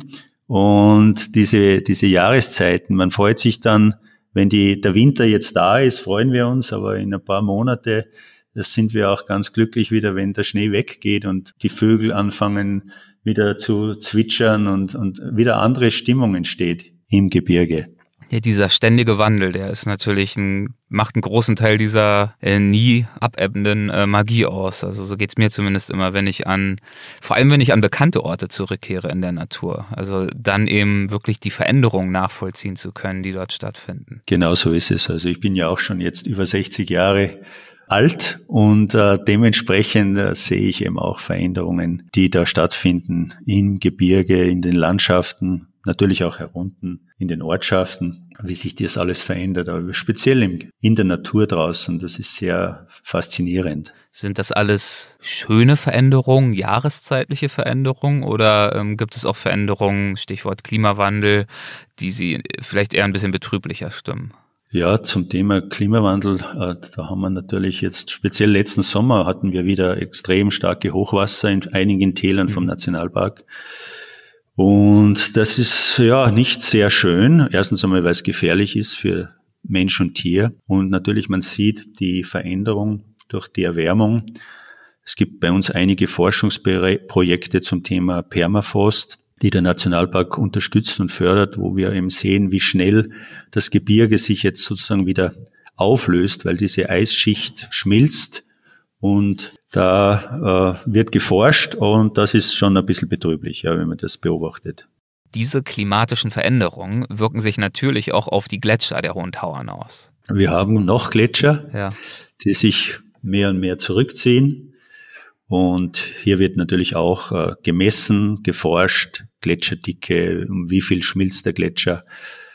und diese Jahreszeiten, man freut sich dann, wenn der Winter jetzt da ist, freuen wir uns, aber in ein paar Monate, das sind wir auch ganz glücklich wieder, wenn der Schnee weggeht und die Vögel anfangen wieder zu zwitschern und wieder andere Stimmung entsteht im Gebirge. Ja, dieser ständige Wandel, der ist natürlich macht einen großen Teil dieser nie abebbenden Magie aus. Also so geht's mir zumindest immer, vor allem wenn ich an bekannte Orte zurückkehre in der Natur. Also dann eben wirklich die Veränderungen nachvollziehen zu können, die dort stattfinden. Genau so ist es. Also ich bin ja auch schon jetzt über 60 Jahre alt und dementsprechend sehe ich eben auch Veränderungen, die da stattfinden im Gebirge, in den Landschaften. natürlich auch herunten in den Ortschaften, wie sich das alles verändert. Aber speziell in der Natur draußen, das ist sehr faszinierend. Sind das alles schöne Veränderungen, jahreszeitliche Veränderungen oder gibt es auch Veränderungen, Stichwort Klimawandel, die Sie vielleicht eher ein bisschen betrüblicher stimmen? Ja, zum Thema Klimawandel, da haben wir natürlich jetzt, speziell letzten Sommer hatten wir wieder extrem starke Hochwasser in einigen Tälern vom Nationalpark. Und das ist ja nicht sehr schön. Erstens einmal, weil es gefährlich ist für Mensch und Tier. Und natürlich, man sieht die Veränderung durch die Erwärmung. Es gibt bei uns einige Forschungsprojekte zum Thema Permafrost, die der Nationalpark unterstützt und fördert, wo wir eben sehen, wie schnell das Gebirge sich jetzt sozusagen wieder auflöst, weil diese Eisschicht schmilzt und da wird geforscht und das ist schon ein bisschen betrüblich, ja, wenn man das beobachtet. Diese klimatischen Veränderungen wirken sich natürlich auch auf die Gletscher der Hohen Tauern aus. Wir haben noch Gletscher, die sich mehr und mehr zurückziehen. Und hier wird natürlich auch gemessen, geforscht, Gletscherdicke, um wie viel schmilzt der Gletscher.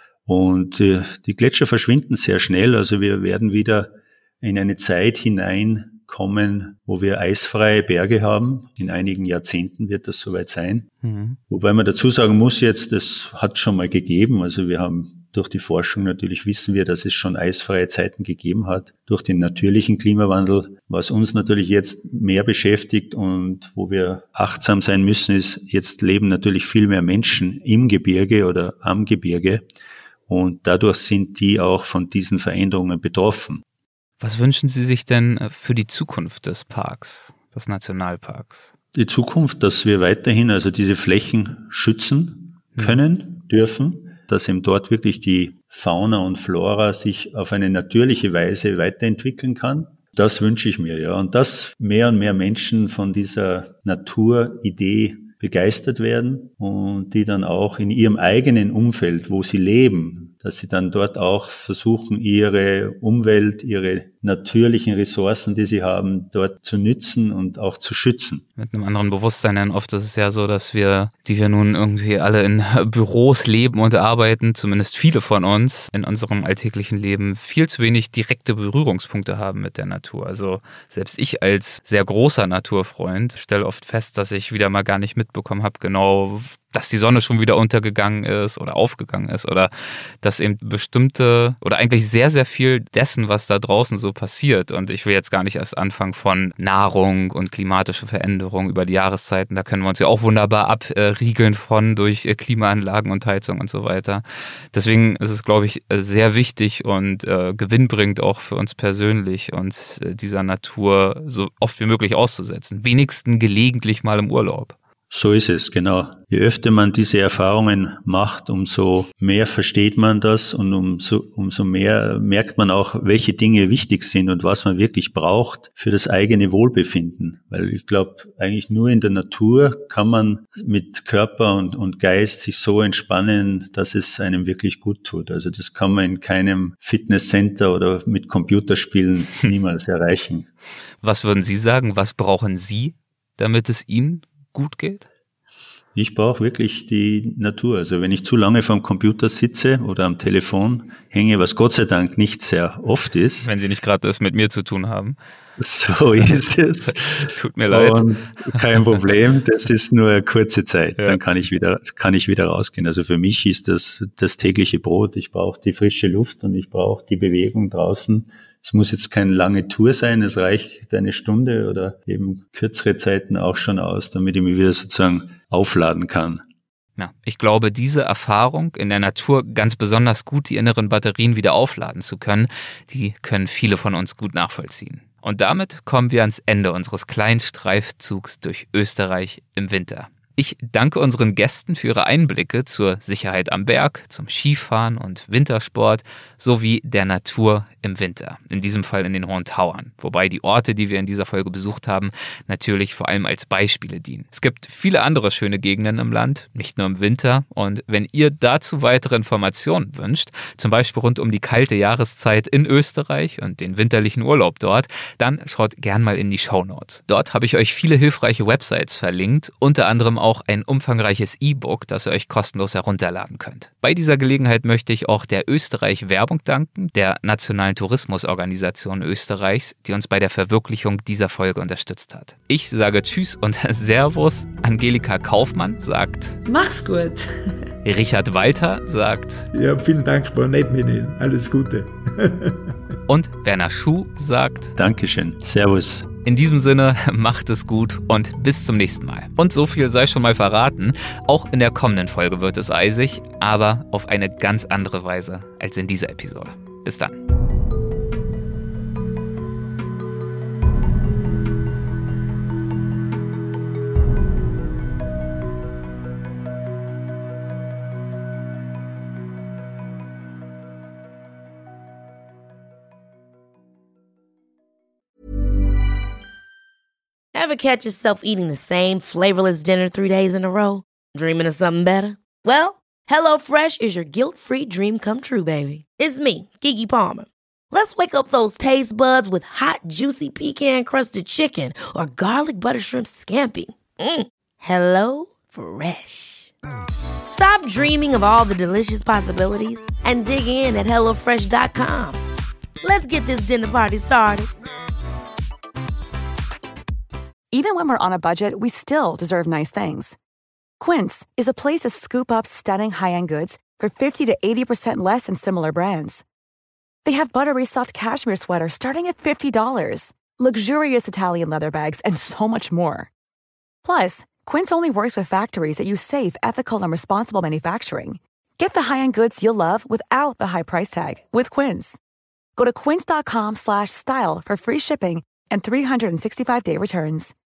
Und die Gletscher verschwinden sehr schnell. Also wir werden wieder in eine Zeit hineinkommen, wo wir eisfreie Berge haben. In einigen Jahrzehnten wird das soweit sein. Wobei man dazu sagen muss jetzt, das hat schon mal gegeben. Also wir haben durch die Forschung natürlich wissen wir, dass es schon eisfreie Zeiten gegeben hat. Durch den natürlichen Klimawandel, was uns natürlich jetzt mehr beschäftigt und wo wir achtsam sein müssen, ist, jetzt leben natürlich viel mehr Menschen im Gebirge oder am Gebirge. Und dadurch sind die auch von diesen Veränderungen betroffen. Was wünschen Sie sich denn für die Zukunft des Parks, des Nationalparks? Die Zukunft, dass wir weiterhin also diese Flächen schützen können, dürfen, dass eben dort wirklich die Fauna und Flora sich auf eine natürliche Weise weiterentwickeln kann. Das wünsche ich mir, ja. Und dass mehr und mehr Menschen von dieser Naturidee begeistert werden und die dann auch in ihrem eigenen Umfeld, wo sie leben, dass sie dann dort auch versuchen, ihre Umwelt, ihre natürlichen Ressourcen, die sie haben, dort zu nützen und auch zu schützen. Mit einem anderen Bewusstsein, denn oft ist es ja so, dass wir, die wir nun irgendwie alle in Büros leben und arbeiten, zumindest viele von uns in unserem alltäglichen Leben, viel zu wenig direkte Berührungspunkte haben mit der Natur. Also selbst ich als sehr großer Naturfreund stelle oft fest, dass ich wieder mal gar nicht mitbekommen habe, genau, dass die Sonne schon wieder untergegangen ist oder aufgegangen ist oder dass eben bestimmte oder eigentlich sehr, sehr viel dessen, was da draußen so passiert, und ich will jetzt gar nicht erst anfangen von Nahrung und klimatische Veränderungen über die Jahreszeiten, da können wir uns ja auch wunderbar abriegeln von durch Klimaanlagen und Heizung und so weiter. Deswegen ist es, glaube ich, sehr wichtig und gewinnbringend auch für uns persönlich, uns dieser Natur so oft wie möglich auszusetzen. Wenigstens gelegentlich mal im Urlaub. So ist es, genau. Je öfter man diese Erfahrungen macht, umso mehr versteht man das und umso mehr merkt man auch, welche Dinge wichtig sind und was man wirklich braucht für das eigene Wohlbefinden. Weil ich glaube, eigentlich nur in der Natur kann man mit Körper und Geist sich so entspannen, dass es einem wirklich gut tut. Also das kann man in keinem Fitnesscenter oder mit Computerspielen niemals erreichen. Was würden Sie sagen, was brauchen Sie, damit es Ihnen gut geht? Ich brauche wirklich die Natur. Also wenn ich zu lange vorm Computer sitze oder am Telefon hänge, was Gott sei Dank nicht sehr oft ist. Wenn Sie nicht gerade das mit mir zu tun haben. So ist es. Tut mir leid. Und kein Problem, das ist nur eine kurze Zeit. Ja. Dann kann ich wieder rausgehen. Also für mich ist das tägliche Brot. Ich brauche die frische Luft und ich brauche die Bewegung draußen. Es muss jetzt keine lange Tour sein, es reicht eine Stunde oder eben kürzere Zeiten auch schon aus, damit ich mich wieder sozusagen aufladen kann. Ja, ich glaube, diese Erfahrung in der Natur, ganz besonders gut die inneren Batterien wieder aufladen zu können, die können viele von uns gut nachvollziehen. Und damit kommen wir ans Ende unseres kleinen Streifzugs durch Österreich im Winter. Ich danke unseren Gästen für ihre Einblicke zur Sicherheit am Berg, zum Skifahren und Wintersport sowie der Natur im Winter, in diesem Fall in den Hohen Tauern. Wobei die Orte, die wir in dieser Folge besucht haben, natürlich vor allem als Beispiele dienen. Es gibt viele andere schöne Gegenden im Land, nicht nur im Winter. Und wenn ihr dazu weitere Informationen wünscht, zum Beispiel rund um die kalte Jahreszeit in Österreich und den winterlichen Urlaub dort, dann schaut gern mal in die Shownotes. Dort habe ich euch viele hilfreiche Websites verlinkt, unter anderem auch ein umfangreiches E-Book, das ihr euch kostenlos herunterladen könnt. Bei dieser Gelegenheit möchte ich auch der Österreich Werbung danken, der Nationalen Tourismusorganisation Österreichs, die uns bei der Verwirklichung dieser Folge unterstützt hat. Ich sage Tschüss und Servus. Angelika Kaufmann sagt: Mach's gut. Richard Walter sagt: Ja, vielen Dank, war nett mit Ihnen. Alles Gute. Und Werner Schuh sagt: Dankeschön. Servus. In diesem Sinne, macht es gut und bis zum nächsten Mal. Und so viel sei schon mal verraten, auch in der kommenden Folge wird es eisig, aber auf eine ganz andere Weise als in dieser Episode. Bis dann. Ever catch yourself eating the same flavorless dinner 3 days in a row? Dreaming of something better? Well, HelloFresh is your guilt-free dream come true, baby. It's me, Keke Palmer. Let's wake up those taste buds with hot, juicy pecan-crusted chicken or garlic butter shrimp scampi. Hello Fresh. Stop dreaming of all the delicious possibilities and dig in at HelloFresh.com. Let's get this dinner party started. Even when we're on a budget, we still deserve nice things. Quince is a place to scoop up stunning high-end goods for 50 to 80% less than similar brands. They have buttery soft cashmere sweaters starting at $50, luxurious Italian leather bags, and so much more. Plus, Quince only works with factories that use safe, ethical, and responsible manufacturing. Get the high-end goods you'll love without the high price tag with Quince. Go to quince.com/style for free shipping and 365-day returns.